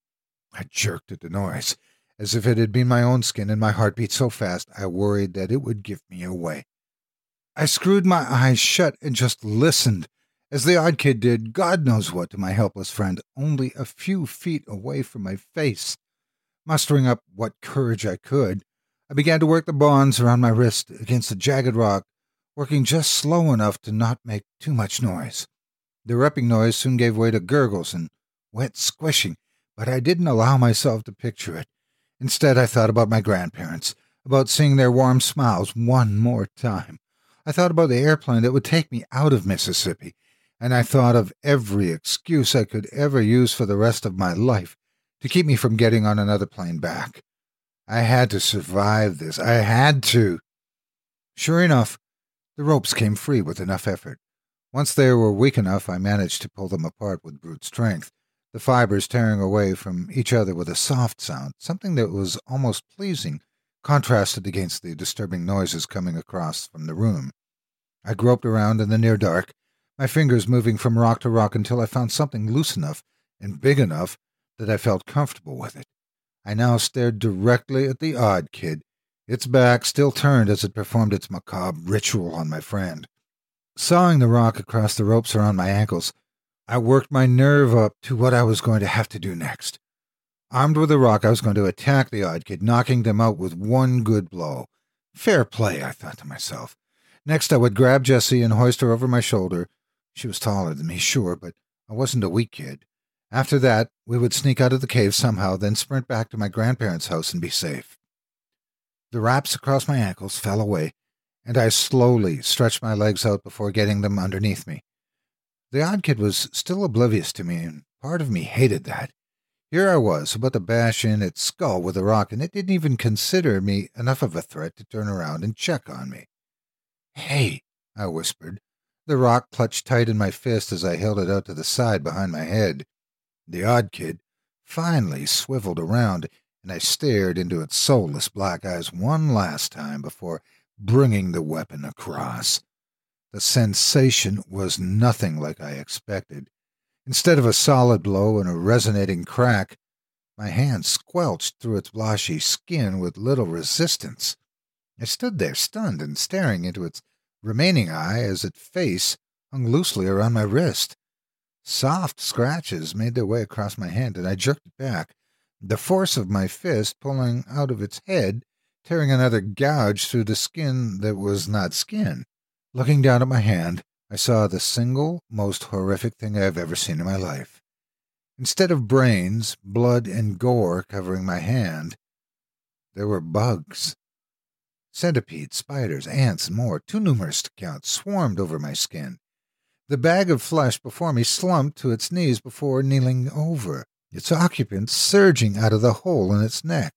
S6: I jerked at the noise, as if it had been my own skin, and my heart beat so fast I worried that it would give me away. I screwed my eyes shut and just listened, as the odd kid did God knows what to my helpless friend, only a few feet away from my face. Mustering up what courage I could, I began to work the bonds around my wrist against the jagged rock, working just slow enough to not make too much noise. The ripping noise soon gave way to gurgles and wet squishing, but I didn't allow myself to picture it. Instead, I thought about my grandparents, about seeing their warm smiles one more time. I thought about the airplane that would take me out of Mississippi, and I thought of every excuse I could ever use for the rest of my life to keep me from getting on another plane back. I had to survive this. I had to. Sure enough, the ropes came free with enough effort. Once they were weak enough, I managed to pull them apart with brute strength, the fibers tearing away from each other with a soft sound, something that was almost pleasing, contrasted against the disturbing noises coming across from the room. I groped around in the near dark, my fingers moving from rock to rock until I found something loose enough and big enough that I felt comfortable with it. I now stared directly at the odd kid, its back still turned as it performed its macabre ritual on my friend. Sawing the rock across the ropes around my ankles, I worked my nerve up to what I was going to have to do next. Armed with the rock, I was going to attack the odd kid, knocking them out with one good blow. Fair play, I thought to myself. Next, I would grab Jessie and hoist her over my shoulder. She was taller than me, sure, but I wasn't a weak kid. After that, we would sneak out of the cave somehow, then sprint back to my grandparents' house and be safe. The wraps across my ankles fell away, and I slowly stretched my legs out before getting them underneath me. The odd kid was still oblivious to me, and part of me hated that. Here I was, about to bash in its skull with a rock, and it didn't even consider me enough of a threat to turn around and check on me. "Hey," I whispered. The rock clutched tight in my fist as I held it out to the side behind my head. The odd kid finally swiveled around, and I stared into its soulless black eyes one last time before bringing the weapon across. The sensation was nothing like I expected. Instead of a solid blow and a resonating crack, my hand squelched through its blotchy skin with little resistance. I stood there stunned and staring into its remaining eye as its face hung loosely around my wrist. Soft scratches made their way across my hand, and I jerked it back, the force of my fist pulling out of its head, tearing another gouge through the skin that was not skin. Looking down at my hand, I saw the single most horrific thing I have ever seen in my life. Instead of brains, blood, and gore covering my hand, there were bugs. Centipedes, spiders, ants, and more, too numerous to count, swarmed over my skin. The bag of flesh before me slumped to its knees before kneeling over, its occupant surging out of the hole in its neck.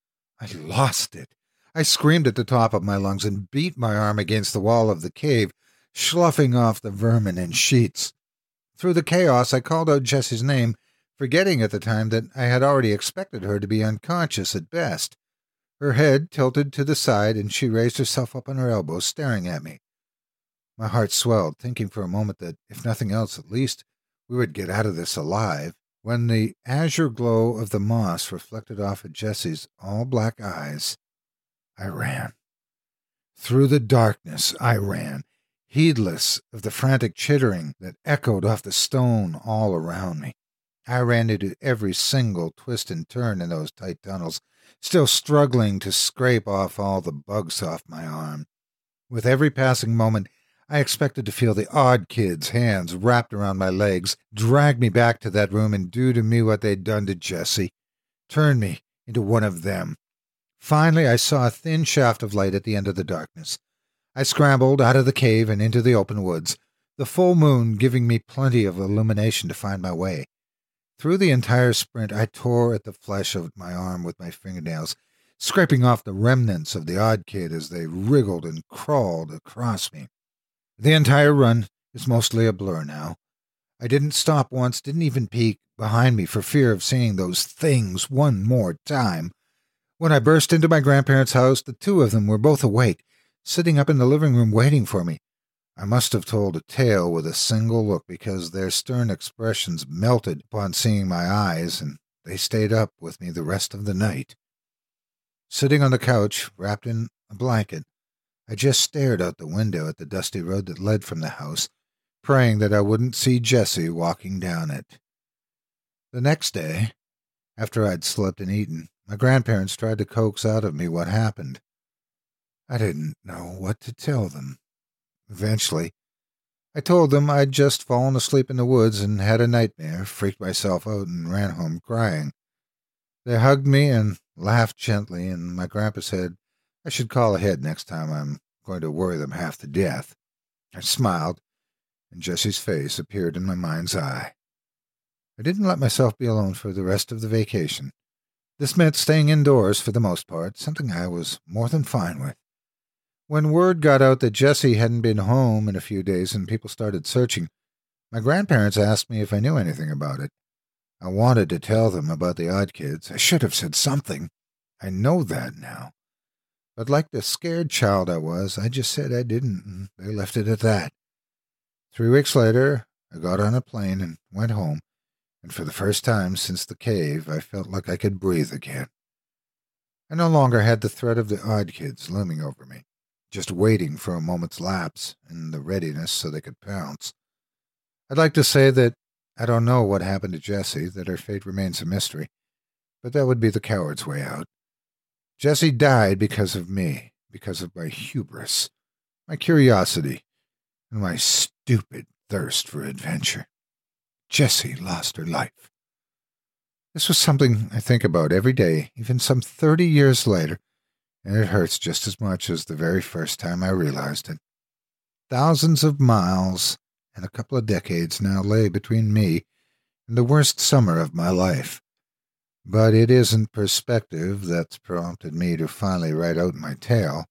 S6: I lost it. I screamed at the top of my lungs and beat my arm against the wall of the cave, sloughing off the vermin in sheets. Through the chaos, I called out Jessie's name, forgetting at the time that I had already expected her to be unconscious at best. Her head tilted to the side, and she raised herself up on her elbows, staring at me. My heart swelled, thinking for a moment that, if nothing else, at least we would get out of this alive. When the azure glow of the moss reflected off of Jessie's all-black eyes, I ran. Through the darkness I ran, heedless of the frantic chittering that echoed off the stone all around me. I ran into every single twist and turn in those tight tunnels, still struggling to scrape off all the bugs off my arm. With every passing moment, I expected to feel the odd kid's hands wrapped around my legs, drag me back to that room and do to me what they'd done to Jessie, turn me into one of them. Finally, I saw a thin shaft of light at the end of the darkness. I scrambled out of the cave and into the open woods, the full moon giving me plenty of illumination to find my way. Through the entire sprint, I tore at the flesh of my arm with my fingernails, scraping off the remnants of the odd kid as they wriggled and crawled across me. The entire run is mostly a blur now. I didn't stop once, didn't even peek behind me for fear of seeing those things one more time. When I burst into my grandparents' house, the two of them were both awake, sitting up in the living room waiting for me. I must have told a tale with a single look, because their stern expressions melted upon seeing my eyes, and they stayed up with me the rest of the night. Sitting on the couch, wrapped in a blanket, I just stared out the window at the dusty road that led from the house, praying that I wouldn't see Jessie walking down it. The next day, after I'd slept and eaten, my grandparents tried to coax out of me what happened. I didn't know what to tell them. Eventually, I told them I'd just fallen asleep in the woods and had a nightmare, freaked myself out, and ran home crying. They hugged me and laughed gently, and my grandpa said I should call ahead next time I'm going to worry them half to death. I smiled, and Jessie's face appeared in my mind's eye. I didn't let myself be alone for the rest of the vacation. This meant staying indoors for the most part, something I was more than fine with. When word got out that Jessie hadn't been home in a few days and people started searching, my grandparents asked me if I knew anything about it. I wanted to tell them about the Odd Kids. I should have said something. I know that now. But like the scared child I was, I just said I didn't, and they left it at that. Three weeks later, I got on a plane and went home, and for the first time since the cave, I felt like I could breathe again. I no longer had the threat of the Odd Kids looming over me, just waiting for a moment's lapse and the readiness so they could pounce. I'd like to say that I don't know what happened to Jessie, that her fate remains a mystery, but that would be the coward's way out. Jessie died because of me, because of my hubris, my curiosity, and my stupid thirst for adventure. Jessie lost her life. This was something I think about every day, even some thirty years later, and it hurts just as much as the very first time I realized it. Thousands of miles and a couple of decades now lay between me and the worst summer of my life. But it isn't perspective that's prompted me to finally write out my tale.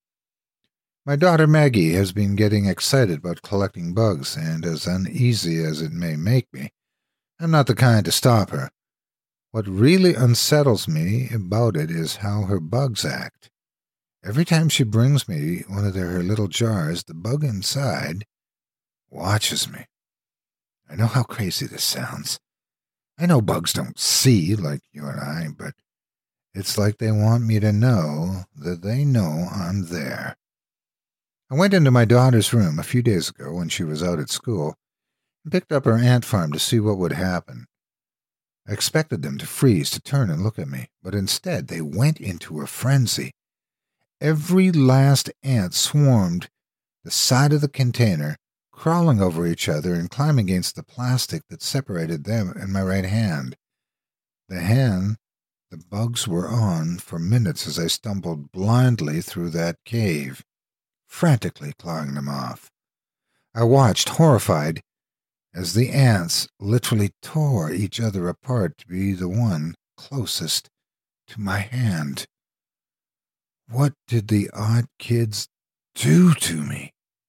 S6: My daughter Maggie has been getting excited about collecting bugs, and as uneasy as it may make me, I'm not the kind to stop her. What really unsettles me about it is how her bugs act. Every time she brings me one of her little jars, the bug inside watches me. I know how crazy this sounds. I know bugs don't see like you and I, but it's like they want me to know that they know I'm there. I went into my daughter's room a few days ago when she was out at school and picked up her ant farm to see what would happen. I expected them to freeze, to turn and look at me, but instead they went into a frenzy. Every last ant swarmed the side of the container, crawling over each other and climbing against the plastic that separated them and my right hand. The hand the bugs were on for minutes as I stumbled blindly through that cave, frantically clawing them off. I watched, horrified, as the ants literally tore each other apart to be the one closest to my hand. What did the Odd Kids do to me?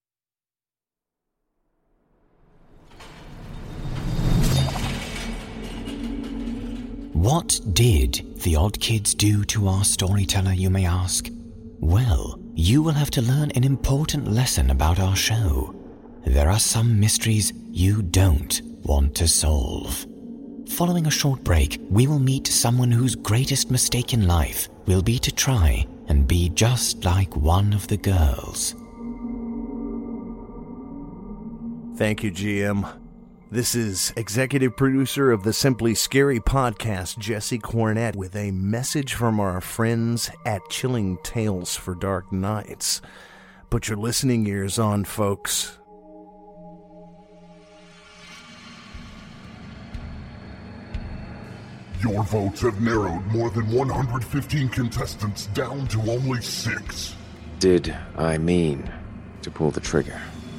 S4: What did the Odd Kids do to our storyteller, you may ask? Well, you will have to learn an important lesson about our show. There are some mysteries you don't want to solve. Following a short break, we will meet someone whose greatest mistake in life will be to try and be just like one of the girls.
S7: Thank you, G M. This is executive producer of the Simply Scary podcast, Jesse Cornett, with a message from our friends at Chilling Tales for Dark Nights. Put your listening ears on, folks.
S8: Your votes have narrowed more than one hundred fifteen contestants down to only six.
S9: Did I mean to pull the trigger?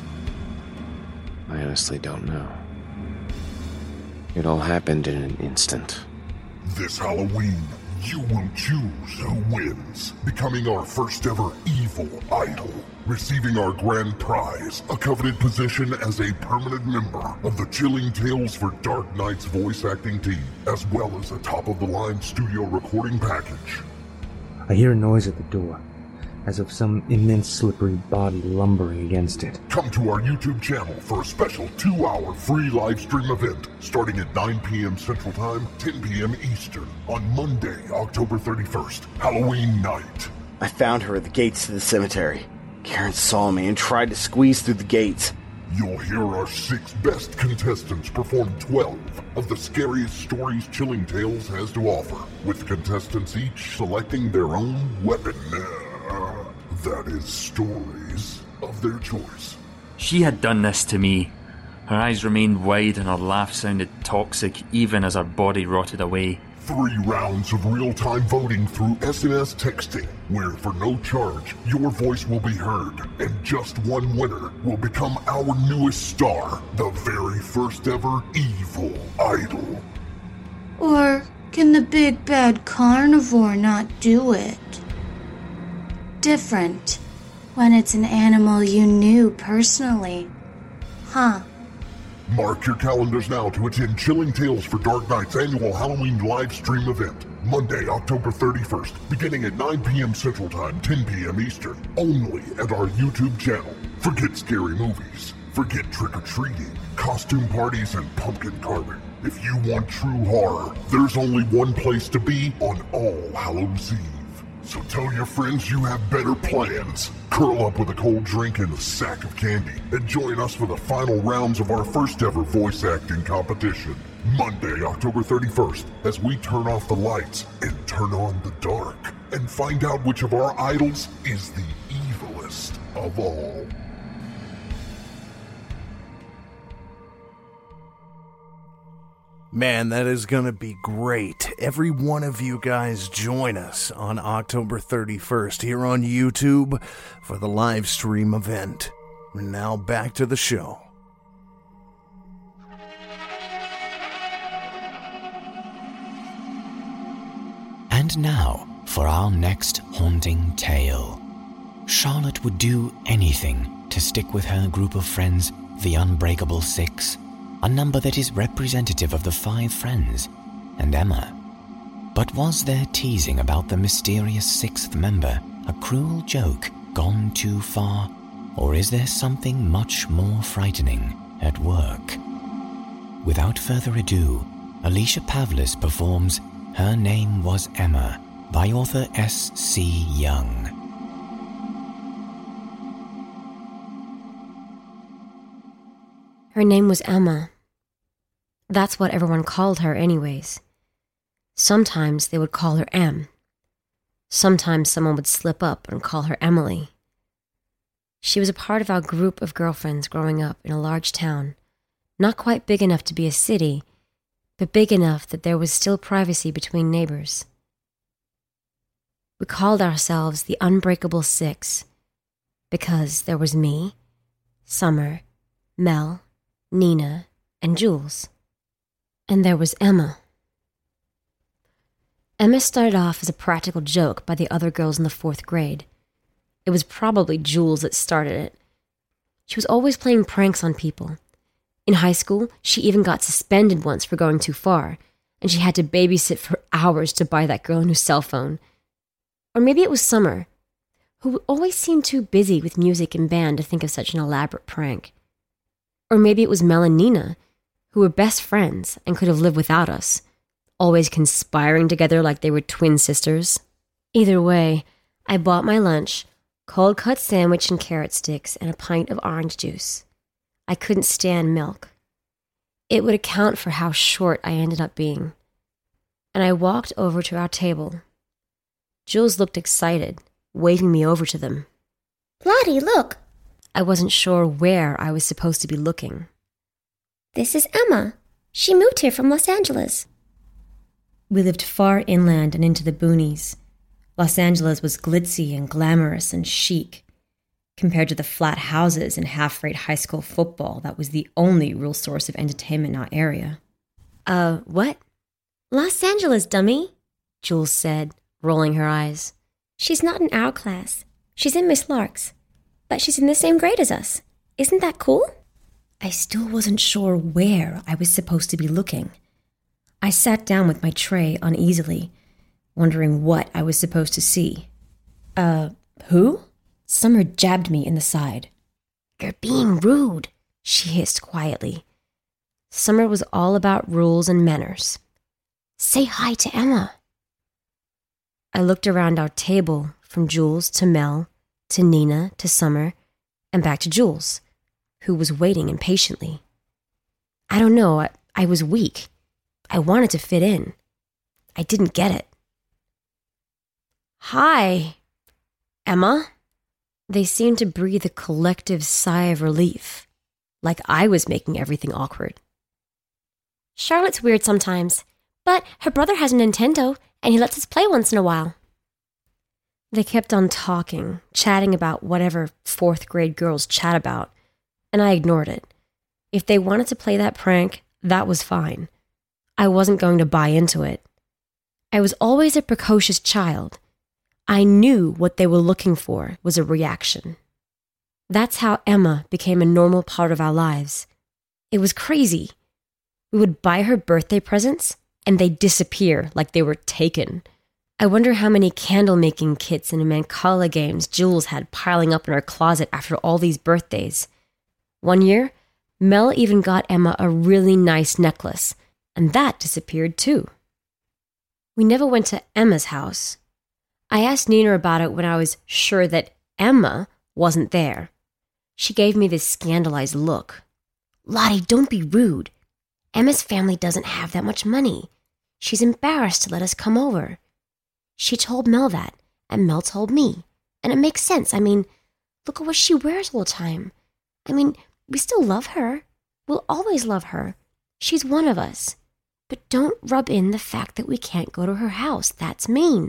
S9: I honestly don't know. It all happened in an instant.
S8: This Halloween, you will choose who wins, becoming our first ever evil idol, receiving our grand prize, a coveted position as a permanent member of the Chilling Tales for Dark Nights voice acting team, as well as a top-of-the-line studio recording package.
S10: I hear a noise at the door, as of some immense slippery body lumbering against it.
S8: Come to our YouTube channel for a special two-hour free live stream event starting at nine p.m. Central Time, ten p.m. Eastern on Monday, October thirty-first, Halloween night.
S11: I found her at the gates to the cemetery. Karen saw me and tried to squeeze through the gates.
S8: You'll hear our six best contestants perform twelve of the scariest stories Chilling Tales has to offer, with contestants each selecting their own weapon. That is, stories of their choice.
S12: She had done this to me. Her eyes remained wide and her laugh sounded toxic even as her body rotted away.
S8: Three rounds of real-time voting through S N S texting, where for no charge, your voice will be heard, and just one winner will become our newest star, the very first ever Evil Idol.
S13: Or can the big bad carnivore not do it? Different when it's an animal you knew personally. Huh.
S8: Mark your calendars now to attend Chilling Tales for Dark Knight's annual Halloween live stream event, Monday, October thirty-first, beginning at nine p.m. Central Time, ten p.m. Eastern, only at our YouTube channel. Forget scary movies. Forget trick-or-treating, costume parties, and pumpkin carving. If you want true horror, there's only one place to be on All Hallows Eve. So tell your friends you have better plans. Curl up with a cold drink and a sack of candy, and join us for the final rounds of our first ever voice acting competition. Monday, October thirty-first, as we turn off the lights and turn on the dark, and find out which of our idols is the evilest of all.
S7: Man, that is going to be great. Every one of you guys join us on October thirty-first here on YouTube for the live stream event. And now back to the show.
S4: And now for our next haunting tale. Charlotte would do anything to stick with her group of friends, the Unbreakable Six, a number that is representative of the five friends, and Emma. But was their teasing about the mysterious sixth member a cruel joke gone too far, or is there something much more frightening at work? Without further ado, Alicia Pavlis performs Her Name Was Emma by author S C Young.
S14: Her name was Emma. That's what everyone called her anyways. Sometimes they would call her Em. Sometimes someone would slip up and call her Emily. She was a part of our group of girlfriends growing up in a large town, not quite big enough to be a city, but big enough that there was still privacy between neighbors. We called ourselves the Unbreakable Six because there was me, Summer, Mel, Nina, and Jules. And there was Emma. Emma started off as a practical joke by the other girls in the fourth grade. It was probably Jules that started it. She was always playing pranks on people. In high school, she even got suspended once for going too far, and she had to babysit for hours to buy that girl a new cell phone. Or maybe it was Summer, who always seemed too busy with music and band to think of such an elaborate prank. Or maybe it was Mel and Nina, who were best friends and could have lived without us, always conspiring together like they were twin sisters. Either way, I bought my lunch, cold cut sandwich and carrot sticks, and a pint of orange juice. I couldn't stand milk. It would account for how short I ended up being. And I walked over to our table. Jules looked excited, waving me over to them.
S15: Lottie, look!
S14: I wasn't sure where I was supposed to be looking.
S15: This is Emma. She moved here from Los Angeles.
S14: We lived far inland and into the boonies. Los Angeles was glitzy and glamorous and chic, compared to the flat houses and half-rate high school football that was the only real source of entertainment in our area. Uh, what?
S15: Los Angeles, dummy,
S14: Jules said, rolling her eyes.
S15: She's not in our class. She's in Miss Lark's. But she's in the same grade as us. Isn't that cool?
S14: I still wasn't sure where I was supposed to be looking. I sat down with my tray uneasily, wondering what I was supposed to see. Uh, who? Summer jabbed me in the side.
S15: You're being rude,
S14: she hissed quietly. Summer was all about rules and manners.
S15: Say hi to Emma.
S14: I looked around our table, from Jules to Mel, to Nina, to Summer, and back to Jules, who was waiting impatiently. I don't know, I, I was weak. I wanted to fit in. I didn't get it. Hi, Emma. They seemed to breathe a collective sigh of relief, like I was making everything awkward.
S15: Charlotte's weird sometimes, But her brother has a Nintendo, and he lets us play once in a while.
S14: They kept on talking, chatting about whatever fourth grade girls chat about, and I ignored it. If they wanted to play that prank, that was fine. I wasn't going to buy into it. I was always a precocious child. I knew what they were looking for was a reaction. That's how Emma became a normal part of our lives. It was crazy. We would buy her birthday presents, and they'd disappear like they were taken. I wonder how many candle-making kits and Mancala games Jules had piling up in her closet after all these birthdays. One year, Mel even got Emma a really nice necklace, and that disappeared too. We never went to Emma's house. I asked Nina about it when I was sure that Emma wasn't there. She gave me this scandalized look. "Lottie, don't be rude. Emma's family doesn't have that much money. She's embarrassed to let us come over." She told Mel that, and Mel told me. And it makes sense. I mean, look at what she wears all the time. I mean, we still love her. We'll always love her. She's one of us. But don't rub in the fact that we can't go to her house. That's mean.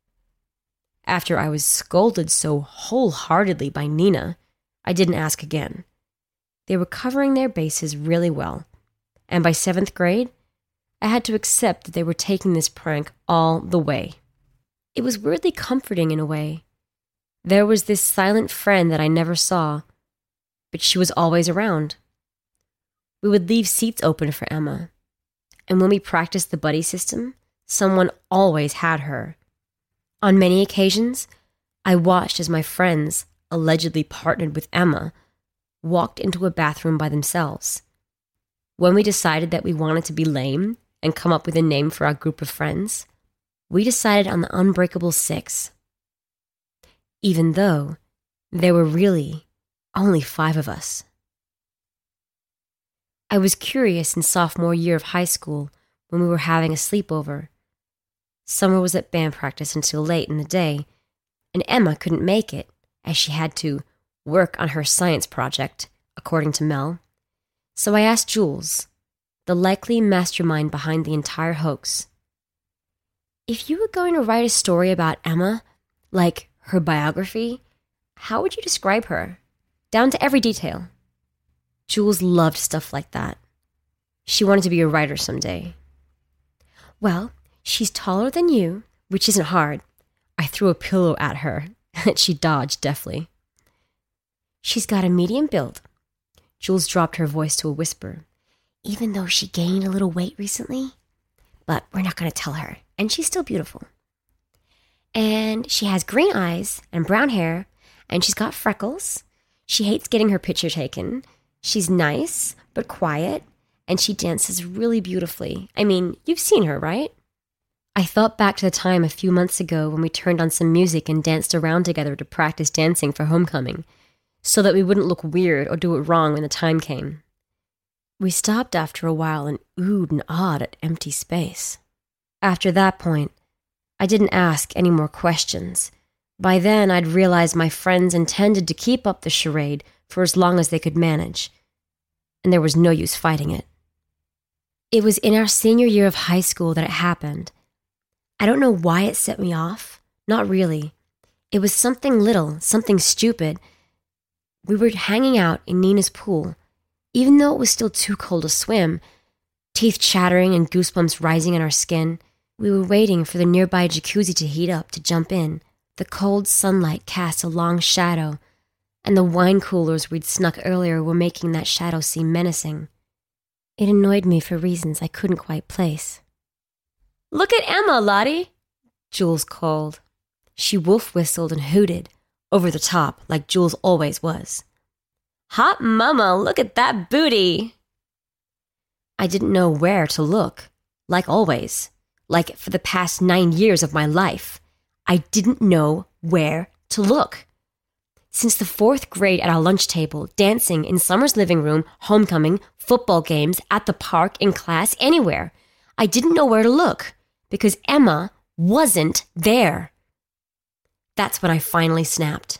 S14: After I was scolded so wholeheartedly by Nina, I didn't ask again. They were covering their bases really well. And by seventh grade, I had to accept that they were taking this prank all the way. It was weirdly comforting in a way. There was this silent friend that I never saw, but she was always around. We would leave seats open for Emma, and when we practiced the buddy system, someone always had her. On many occasions, I watched as my friends, allegedly partnered with Emma, walked into a bathroom by themselves. When we decided that we wanted to be lame and come up with a name for our group of friends, we decided on the Unbreakable Six. Even though there were really only five of us. I was curious in sophomore year of high school when we were having a sleepover. Summer was at band practice until late in the day, and Emma couldn't make it as she had to work on her science project, according to Mel. So I asked Jules, the likely mastermind behind the entire hoax, if you were going to write a story about Emma, like her biography, how would you describe her? Down to every detail. Jules loved stuff like that. She wanted to be a writer someday. Well, she's taller than you, which isn't hard. I threw a pillow at her, and she dodged deftly. She's got a medium build. Jules dropped her voice to a whisper. Even though she gained a little weight recently, but we're not going to tell her, and she's still beautiful. And she has green eyes and brown hair, and she's got freckles. She hates getting her picture taken. She's nice, but quiet, and she dances really beautifully. I mean, you've seen her, right? I thought back to the time a few months ago when we turned on some music and danced around together to practice dancing for homecoming, so that we wouldn't look weird or do it wrong when the time came. We stopped after a while and oohed and awed at empty space. After that point, I didn't ask any more questions. By then, I'd realized my friends intended to keep up the charade for as long as they could manage, and there was no use fighting it. It was in our senior year of high school that it happened. I don't know why it set me off. Not really. It was something little, something stupid. We were hanging out in Nina's pool, even though it was still too cold to swim, teeth chattering and goosebumps rising in our skin. We were waiting for the nearby jacuzzi to heat up to jump in. The cold sunlight cast a long shadow, and the wine coolers we'd snuck earlier were making that shadow seem menacing. It annoyed me for reasons I couldn't quite place. "Look at Emma, Lottie!" Jules called. She wolf whistled and hooted, over the top like Jules always was. "Hot mama, look at that booty!" I didn't know where to look, like always, like for the past nine years of my life. I didn't know where to look. Since the fourth grade at our lunch table, dancing in Summer's living room, homecoming, football games, at the park, in class, anywhere, I didn't know where to look because Emma wasn't there. That's when I finally snapped.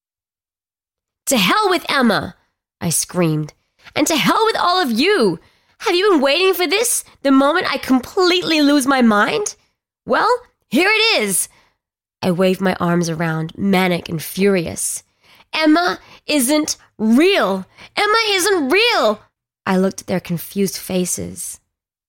S14: "To hell with Emma!" I screamed. "And to hell with all of you! Have you been waiting for this? The moment I completely lose my mind? Well, here it is. I waved my arms around, manic and furious. Emma isn't real. Emma isn't real. I looked at their confused faces.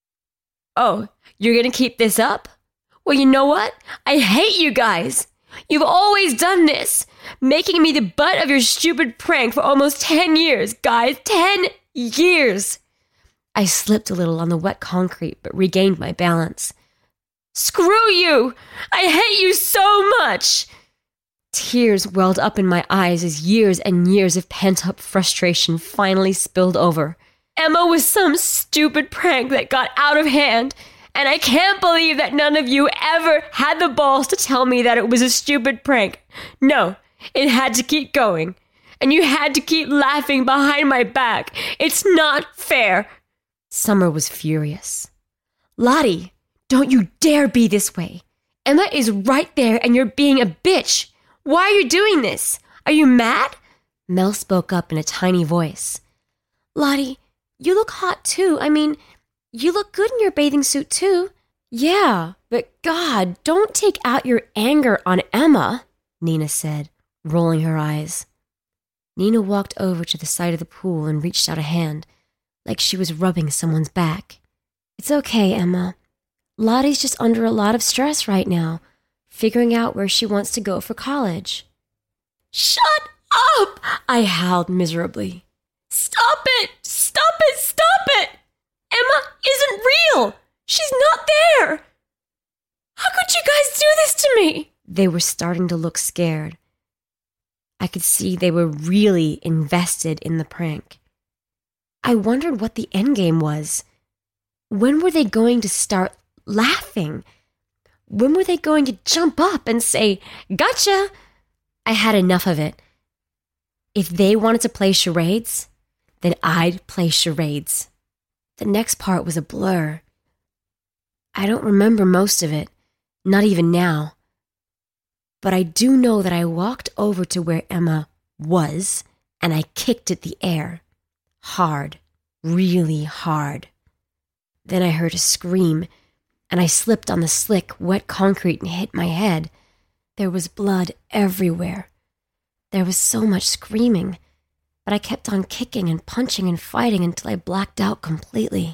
S14: Oh, you're gonna keep this up? Well, you know what? I hate you guys. You've always done this, making me the butt of your stupid prank for almost ten years, guys. Ten years. I slipped a little on the wet concrete, but regained my balance. Screw you! I hate you so much! Tears welled up in my eyes as years and years of pent-up frustration finally spilled over. Emma was some stupid prank that got out of hand, and I can't believe that none of you ever had the balls to tell me that it was a stupid prank. No, it had to keep going, and you had to keep laughing behind my back. It's not fair. Summer was furious. Lottie, don't you dare be this way. Emma is right there and you're being a bitch. Why are you doing this? Are you mad? Mel spoke up in a tiny voice. Lottie, you look hot too. I mean, you look good in your bathing suit too. Yeah, but God, don't take out your anger on Emma, Nina said, rolling her eyes. Nina walked over to the side of the pool and reached out a hand, like she was rubbing someone's back. It's okay, Emma. Lottie's just under a lot of stress right now, figuring out where she wants to go for college. Shut up! I howled miserably. Stop it! Stop it! Stop it! Emma isn't real! She's not there! How could you guys do this to me? They were starting to look scared. I could see they were really invested in the prank. I wondered what the endgame was. When were they going to start laughing? When were they going to jump up and say, gotcha? I had enough of it. If they wanted to play charades, then I'd play charades. The next part was a blur. I don't remember most of it, not even now. But I do know that I walked over to where Emma was, and I kicked at the air. Hard, really hard. Then I heard a scream, and I slipped on the slick, wet concrete and hit my head. There was blood everywhere. There was so much screaming, but I kept on kicking and punching and fighting until I blacked out completely.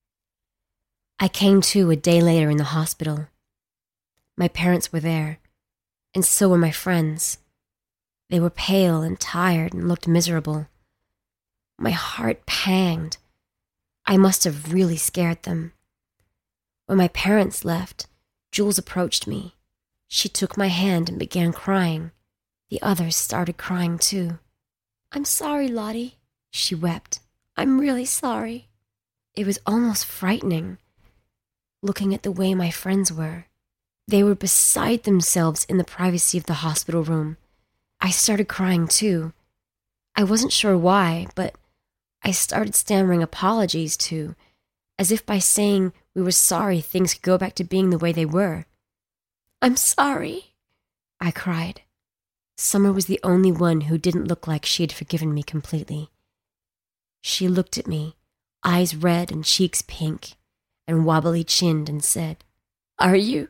S14: I came to a day later in the hospital. My parents were there, and so were my friends. They were pale and tired and looked miserable. My heart panged. I must have really scared them. When my parents left, Jules approached me. She took my hand and began crying. The others started crying too. I'm sorry, Lottie, she wept. I'm really sorry. It was almost frightening, looking at the way my friends were. They were beside themselves in the privacy of the hospital room. I started crying too. I wasn't sure why, but I started stammering apologies too, as if by saying we were sorry things could go back to being the way they were. I'm sorry, I cried. Summer was the only one who didn't look like she had forgiven me completely. She looked at me, eyes red and cheeks pink, and wobbly-chinned, and said, Are you?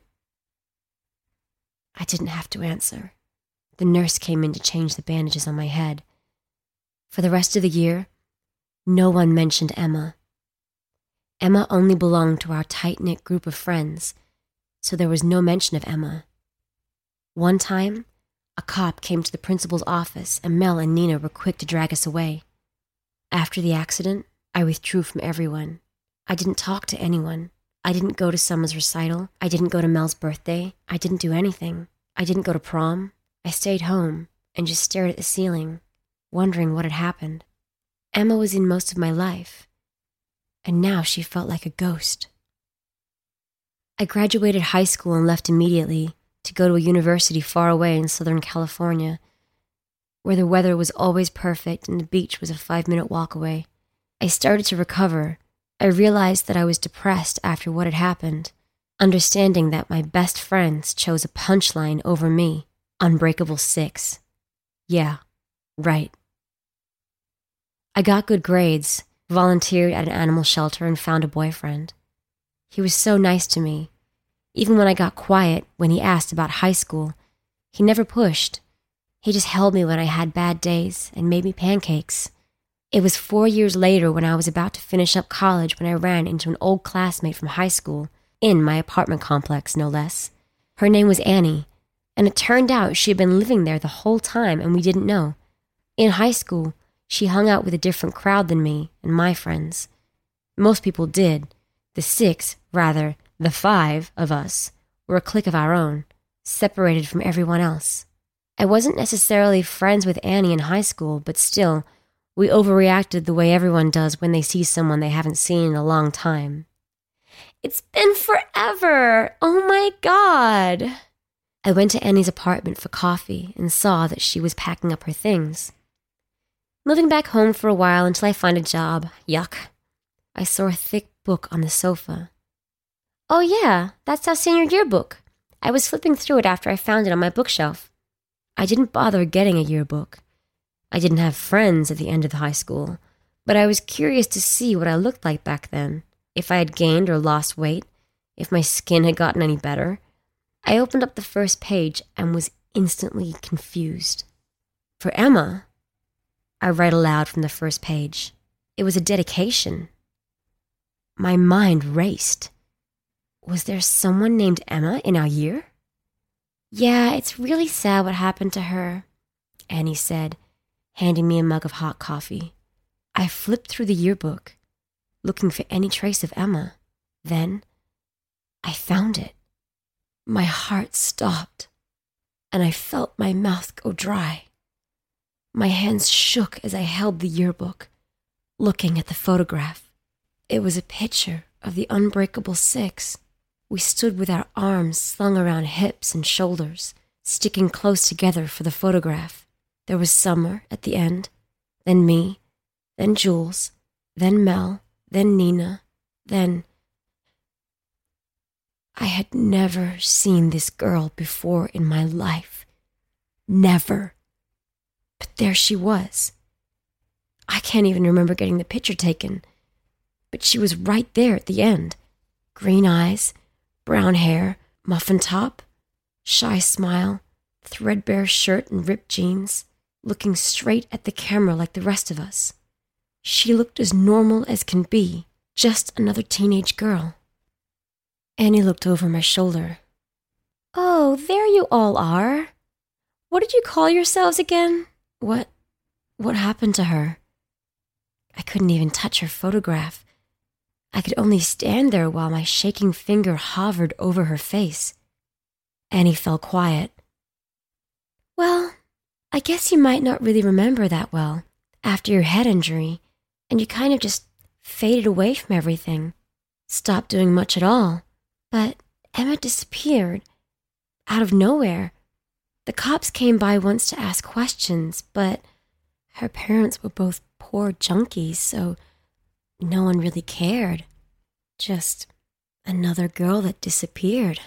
S14: I didn't have to answer. The nurse came in to change the bandages on my head. For the rest of the year, no one mentioned Emma. Emma only belonged to our tight-knit group of friends, so there was no mention of Emma. One time, a cop came to the principal's office, and Mel and Nina were quick to drag us away. After the accident, I withdrew from everyone. I didn't talk to anyone. I didn't go to Summer's recital. I didn't go to Mel's birthday. I didn't do anything. I didn't go to prom. I stayed home and just stared at the ceiling, wondering what had happened. Emma was in most of my life, and now she felt like a ghost. I graduated high school and left immediately to go to a university far away in Southern California, where the weather was always perfect and the beach was a five-minute walk away. I started to recover. I realized that I was depressed after what had happened, understanding that my best friends chose a punchline over me, Unbreakable Six. Yeah, right. I got good grades, volunteered at an animal shelter, and found a boyfriend. He was so nice to me. Even when I got quiet when he asked about high school, he never pushed. He just held me when I had bad days and made me pancakes. It was four years later, when I was about to finish up college, when I ran into an old classmate from high school, in my apartment complex, no less. Her name was Annie, and it turned out she had been living there the whole time and we didn't know. In high school, she hung out with a different crowd than me and my friends. Most people did. The six, rather, the five of us, were a clique of our own, separated from everyone else. I wasn't necessarily friends with Annie in high school, but still, we overreacted the way everyone does when they see someone they haven't seen in a long time. It's been forever! Oh my God! I went to Annie's apartment for coffee and saw that she was packing up her things. Moving back home for a while until I find a job. Yuck. I saw a thick book on the sofa. Oh yeah, that's our senior yearbook. I was flipping through it after I found it on my bookshelf. I didn't bother getting a yearbook. I didn't have friends at the end of high school, but I was curious to see what I looked like back then, if I had gained or lost weight, if my skin had gotten any better. I opened up the first page and was instantly confused. For Emma, I read aloud from the first page. It was a dedication. My mind raced. Was there someone named Emma in our year? Yeah, it's really sad what happened to her, Annie said, handing me a mug of hot coffee. I flipped through the yearbook, looking for any trace of Emma. Then, I found it. My heart stopped, and I felt my mouth go dry. My hands shook as I held the yearbook, looking at the photograph. It was a picture of the Unbreakable Six. We stood with our arms slung around hips and shoulders, sticking close together for the photograph. There was Summer at the end, then me, then Jules, then Mel, then Nina, then... I had never seen this girl before in my life. Never. But there she was. I can't even remember getting the picture taken, but she was right there at the end. Green eyes, brown hair, muffin top, shy smile, threadbare shirt and ripped jeans, looking straight at the camera like the rest of us. She looked as normal as can be, just another teenage girl. Annie looked over my shoulder. Oh, there you all are. What did you call yourselves again? What, what happened to her? I couldn't even touch her photograph. I could only stand there while my shaking finger hovered over her face. Annie fell quiet. Well, I guess you might not really remember that well after your head injury, and you kind of just faded away from everything, stopped doing much at all. But Emma disappeared, out of nowhere. The cops came by once to ask questions, but her parents were both poor junkies, so no one really cared. Just another girl that disappeared.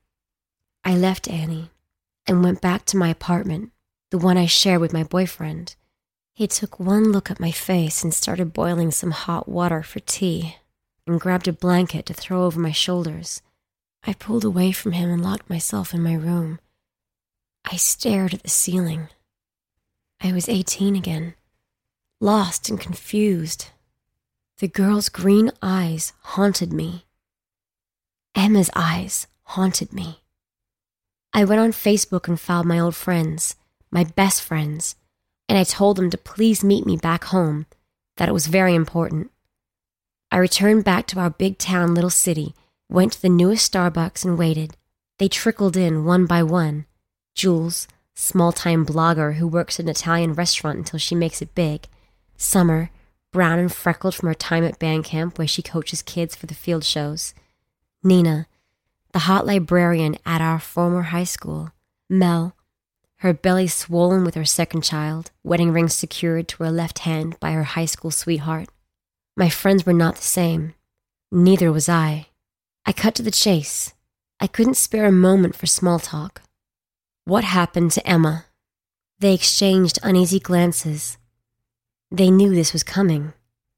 S14: I left Annie and went back to my apartment, the one I share with my boyfriend. He took one look at my face and started boiling some hot water for tea, and grabbed a blanket to throw over my shoulders. I pulled away from him and locked myself in my room. I stared at the ceiling. I was eighteen again, lost and confused. The girl's green eyes haunted me. Emma's eyes haunted me. I went on Facebook and found my old friends, my best friends, and I told them to please meet me back home, that it was very important. I returned back to our big town little city, went to the newest Starbucks and waited. They trickled in one by one. Jules, small-time blogger who works at an Italian restaurant until she makes it big. Summer, brown and freckled from her time at band camp where she coaches kids for the field shows. Nina, the hot librarian at our former high school. Mel, her belly swollen with her second child, wedding ring secured to her left hand by her high school sweetheart. My friends were not the same. Neither was I. I cut to the chase. I couldn't spare a moment for small talk. What happened to Emma? They exchanged uneasy glances. They knew this was coming.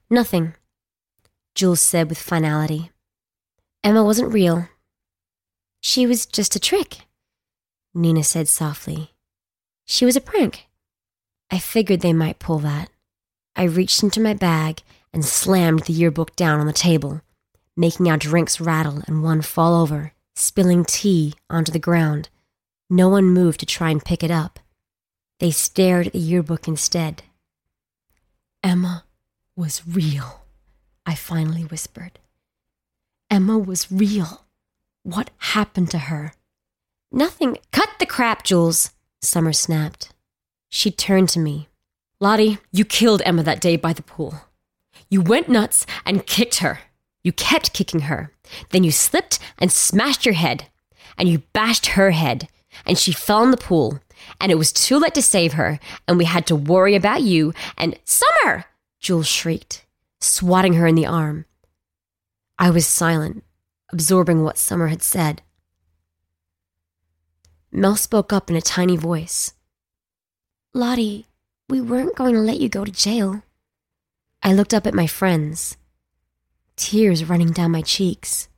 S14: Nothing, Jules said with finality. Emma wasn't real.
S15: She was just a trick,
S14: Nina said softly.
S15: She was a prank.
S14: I figured they might pull that. I reached into my bag and slammed the yearbook down on the table, making our drinks rattle and one fall over, spilling tea onto the ground. No one moved to try and pick it up. They stared at the yearbook instead. Emma was real, I finally whispered. Emma was real. What happened to her?
S15: Nothing.
S14: Cut the crap, Jules, Summer snapped. She turned to me. Lottie, you killed Emma that day by the pool. You went nuts and kicked her. You kept kicking her. Then you slipped and smashed your head. And you bashed her head. And she fell in the pool. And it was too late to save her. And we had to worry about you. And Summer! Jules shrieked, swatting her in the arm. I was silent, absorbing what Summer had said. Mel spoke up in a tiny voice.
S15: Lottie, we weren't going to let you go to jail.
S14: I looked up at my friends, tears running down my cheeks.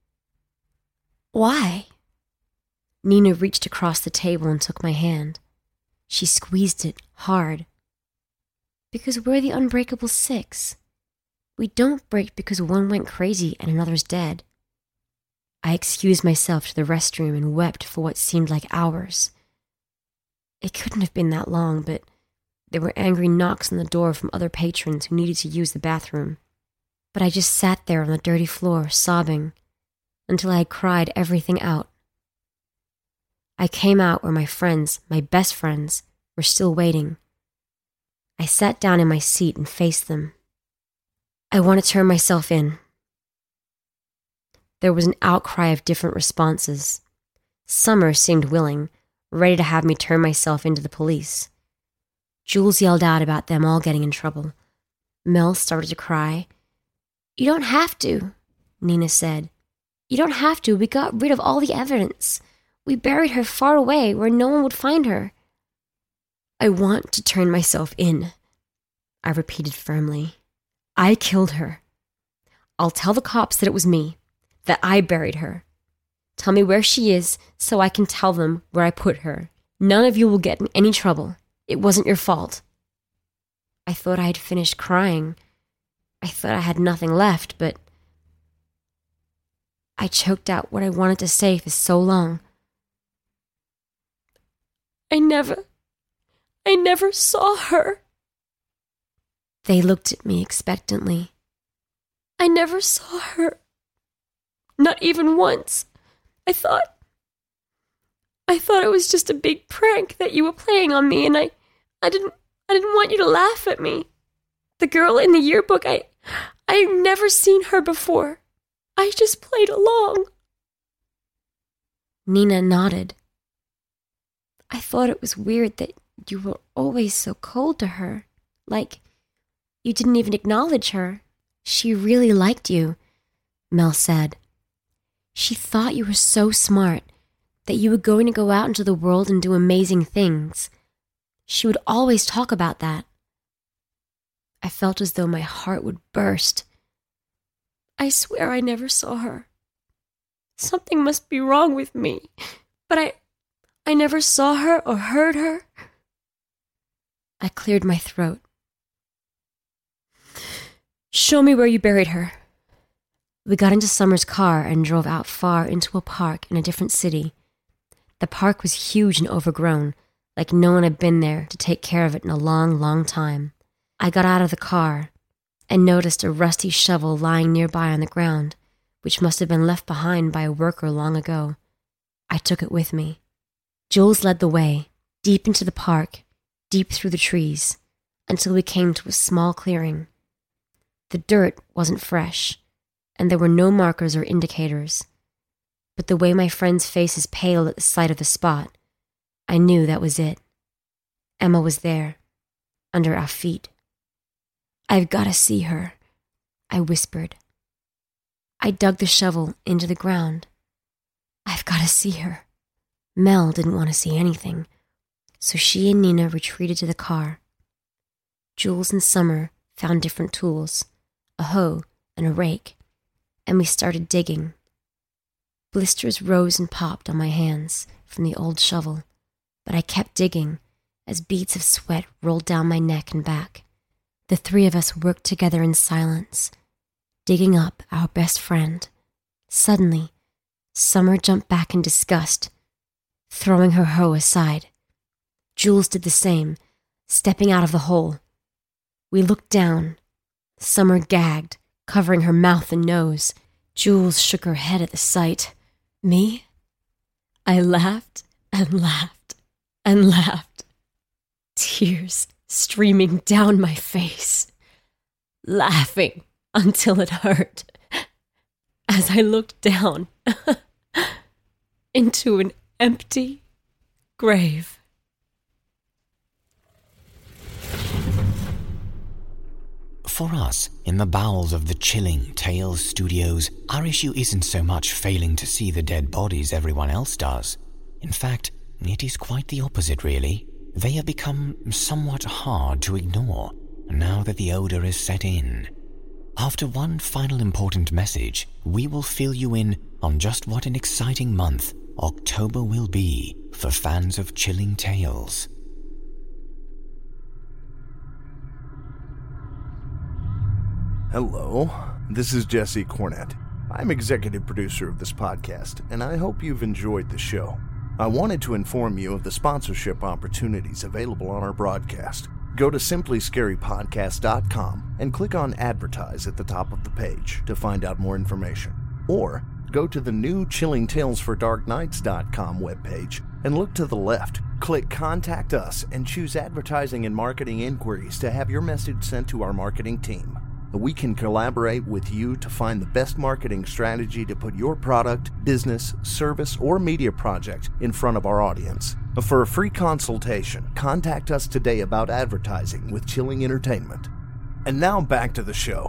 S15: Why?
S14: Nina reached across the table and took my hand. She squeezed it hard. Because we're the Unbreakable Six. We don't break because one went crazy and another's dead. I excused myself to the restroom and wept for what seemed like hours. It couldn't have been that long, but there were angry knocks on the door from other patrons who needed to use the bathroom. But I just sat there on the dirty floor, sobbing, until I had cried everything out. I came out where my friends, my best friends, were still waiting. I sat down in my seat and faced them. I want to turn myself in. There was an outcry of different responses. Summer seemed willing, ready to have me turn myself into the police. Jules yelled out about them all getting in trouble. Mel started to cry.
S15: You don't have to,
S14: Nina said.
S15: You don't have to. We got rid of all the evidence. We buried her far away where no one would find her.
S14: I want to turn myself in, I repeated firmly. I killed her. I'll tell the cops that it was me, that I buried her. Tell me where she is so I can tell them where I put her. None of you will get in any trouble. It wasn't your fault. I thought I had finished crying. I thought I had nothing left, but I choked out what I wanted to say for so long. I never, I never saw her. They looked at me expectantly. I never saw her. Not even once. I thought, I thought it was just a big prank that you were playing on me, and I, I didn't, I didn't want you to laugh at me. The girl in the yearbook, I, I've never seen her before. I just played along. Nina nodded. I thought it was weird that you were always so cold to her, like you didn't even acknowledge her. She really liked you, Mel said. She thought you were so smart, that you were going to go out into the world and do amazing things. She would always talk about that. I felt as though my heart would burst. I swear I never saw her. Something must be wrong with me, but I, I never saw her or heard her. I cleared my throat. Show me where you buried her. We got into Summer's car and drove out far into a park in a different city. The park was huge and overgrown, like no one had been there to take care of it in a long, long time. I got out of the car and noticed a rusty shovel lying nearby on the ground, which must have been left behind by a worker long ago. I took it with me. Jules led the way, deep into the park, deep through the trees, until we came to a small clearing. The dirt wasn't fresh, and there were no markers or indicators. But the way my friends' faces paled at the sight of the spot, I knew that was it. Emma was there, under our feet. I've got to see her, I whispered. I dug the shovel into the ground. I've got to see her. Mel didn't want to see anything, so she and Nina retreated to the car. Jules and Summer found different tools. a hoe, and a rake, and we started digging. Blisters rose and popped on my hands from the old shovel, but I kept digging as beads of sweat rolled down my neck and back. The three of us worked together in silence, digging up our best friend. Suddenly, Summer jumped back in disgust, throwing her hoe aside. Jules did the same, stepping out of the hole. We looked down. Summer gagged, covering her mouth and nose. Jules shook her head at the sight. Me? I laughed and laughed and laughed, tears streaming down my face, laughing until it hurt. As I looked down into an empty grave.
S4: For us, in the bowels of the Chilling Tales studios, our issue isn't so much failing to see the dead bodies everyone else does. In fact, it is quite the opposite, really. They have become somewhat hard to ignore now that the odor is set in. After one final important message, we will fill you in on just what an exciting month October will be for fans of Chilling Tales.
S7: Hello, this is Jesse Cornett. I'm executive producer of this podcast, and I hope you've enjoyed the show. I wanted to inform you of the sponsorship opportunities available on our broadcast. Go to simply scary podcast dot com and click on Advertise at the top of the page to find out more information. Or go to the new chilling tales for dark nights dot com webpage and look to the left. Click Contact Us and choose Advertising and Marketing Inquiries to have your message sent to our marketing team. We can collaborate with you to find the best marketing strategy to put your product, business, service, or media project in front of our audience. For a free consultation, contact us today about advertising with Chilling Entertainment. And now back to the show.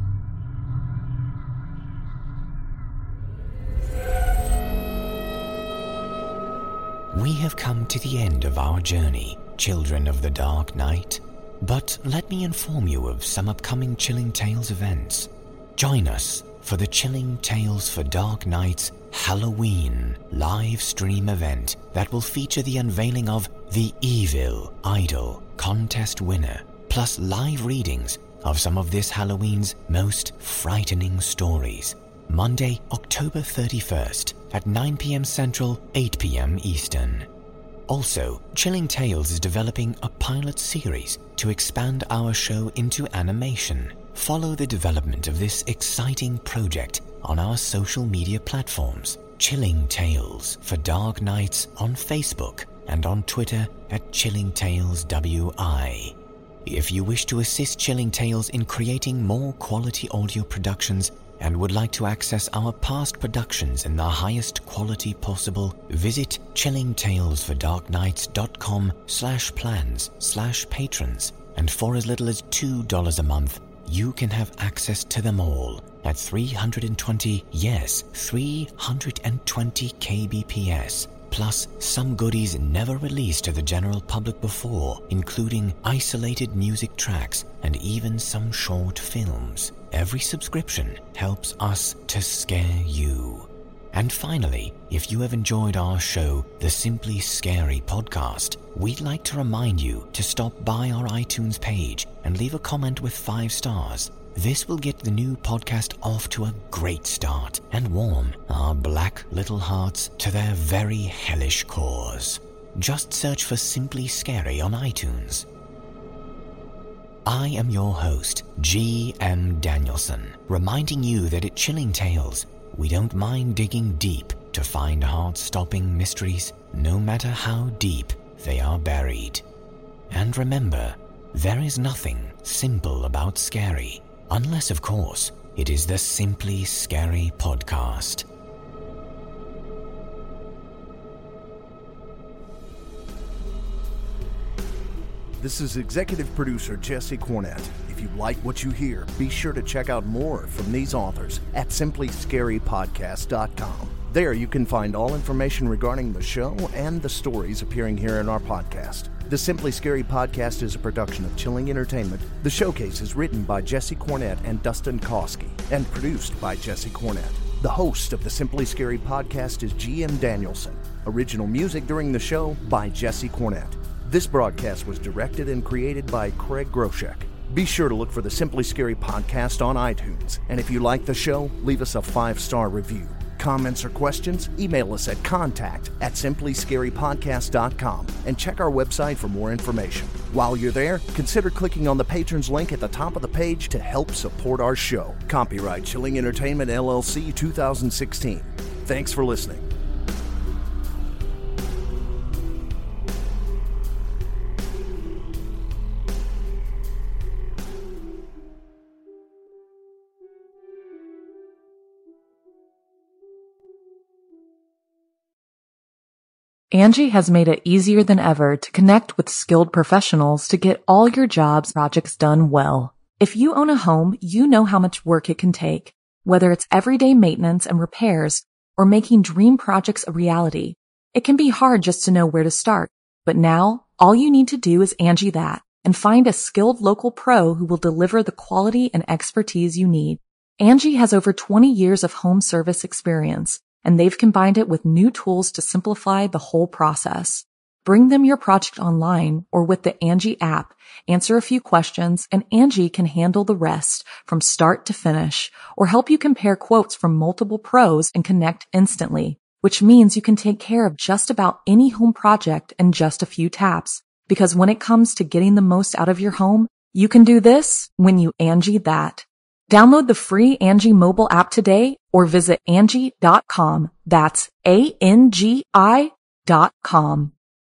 S4: We have come to the end of our journey, children of the Dark Night. But let me inform you of some upcoming Chilling Tales events. Join us for the Chilling Tales for Dark Nights Halloween live stream event that will feature the unveiling of the Evil Idol contest winner, plus live readings of some of this Halloween's most frightening stories. Monday, October thirty-first at nine p.m. Central, eight p.m. Eastern. Also, Chilling Tales is developing a pilot series to expand our show into animation. Follow the development of this exciting project on our social media platforms. Chilling Tales for Dark Nights on Facebook and on Twitter at Chilling Tales W I. If you wish to assist Chilling Tales in creating more quality audio productions and would like to access our past productions in the highest quality possible, visit chilling tales for dark nights dot com slash plans slash patrons, and for as little as two dollars a month, you can have access to them all at three hundred twenty, yes, three hundred twenty kbps, plus some goodies never released to the general public before, including isolated music tracks and even some short films. Every subscription helps us to scare you. And finally, if you have enjoyed our show, The Simply Scary Podcast, we'd like to remind you to stop by our iTunes page and leave a comment with five stars. This will get the new podcast off to a great start and warm our black little hearts to their very hellish cores. Just search for Simply Scary on iTunes. I am your host, G M Danielson, reminding you that at Chilling Tales, we don't mind digging deep to find heart-stopping mysteries, no matter how deep they are buried. And remember, there is nothing simple about scary, unless, of course, it is the Simply Scary Podcast.
S7: This is executive producer Jesse Cornett. If you like what you hear, be sure to check out more from these authors at simply scary podcast dot com. There you can find all information regarding the show and the stories appearing here in our podcast. The Simply Scary Podcast is a production of Chilling Entertainment. The Showcase is written by Jesse Cornett and Dustin Kosky and produced by Jesse Cornett. The host of the Simply Scary Podcast is G M Danielson. Original music during the show by Jesse Cornett. This broadcast was directed and created by Craig Groshek. Be sure to look for the Simply Scary Podcast on iTunes. And if you like the show, leave us a five-star review. Comments or questions? Email us at contact at simply scary podcast dot com and check our website for more information. While you're there, consider clicking on the patrons link at the top of the page to help support our show. Copyright Chilling Entertainment, L L C, two thousand sixteen. Thanks for listening.
S1: Angie has made it easier than ever to connect with skilled professionals to get all your jobs projects done well. If you own a home, you know how much work it can take, whether it's everyday maintenance and repairs or making dream projects a reality. It can be hard just to know where to start, but now all you need to do is Angie that and find a skilled local pro who will deliver the quality and expertise you need. Angie has over twenty years of home service experience, and they've combined it with new tools to simplify the whole process. Bring them your project online or with the Angie app, answer a few questions, and Angie can handle the rest from start to finish, or help you compare quotes from multiple pros and connect instantly, which means you can take care of just about any home project in just a few taps. Because when it comes to getting the most out of your home, you can do this when you Angie that. Download the free Angie mobile app today or visit Angie dot com. That's A N G I dot com.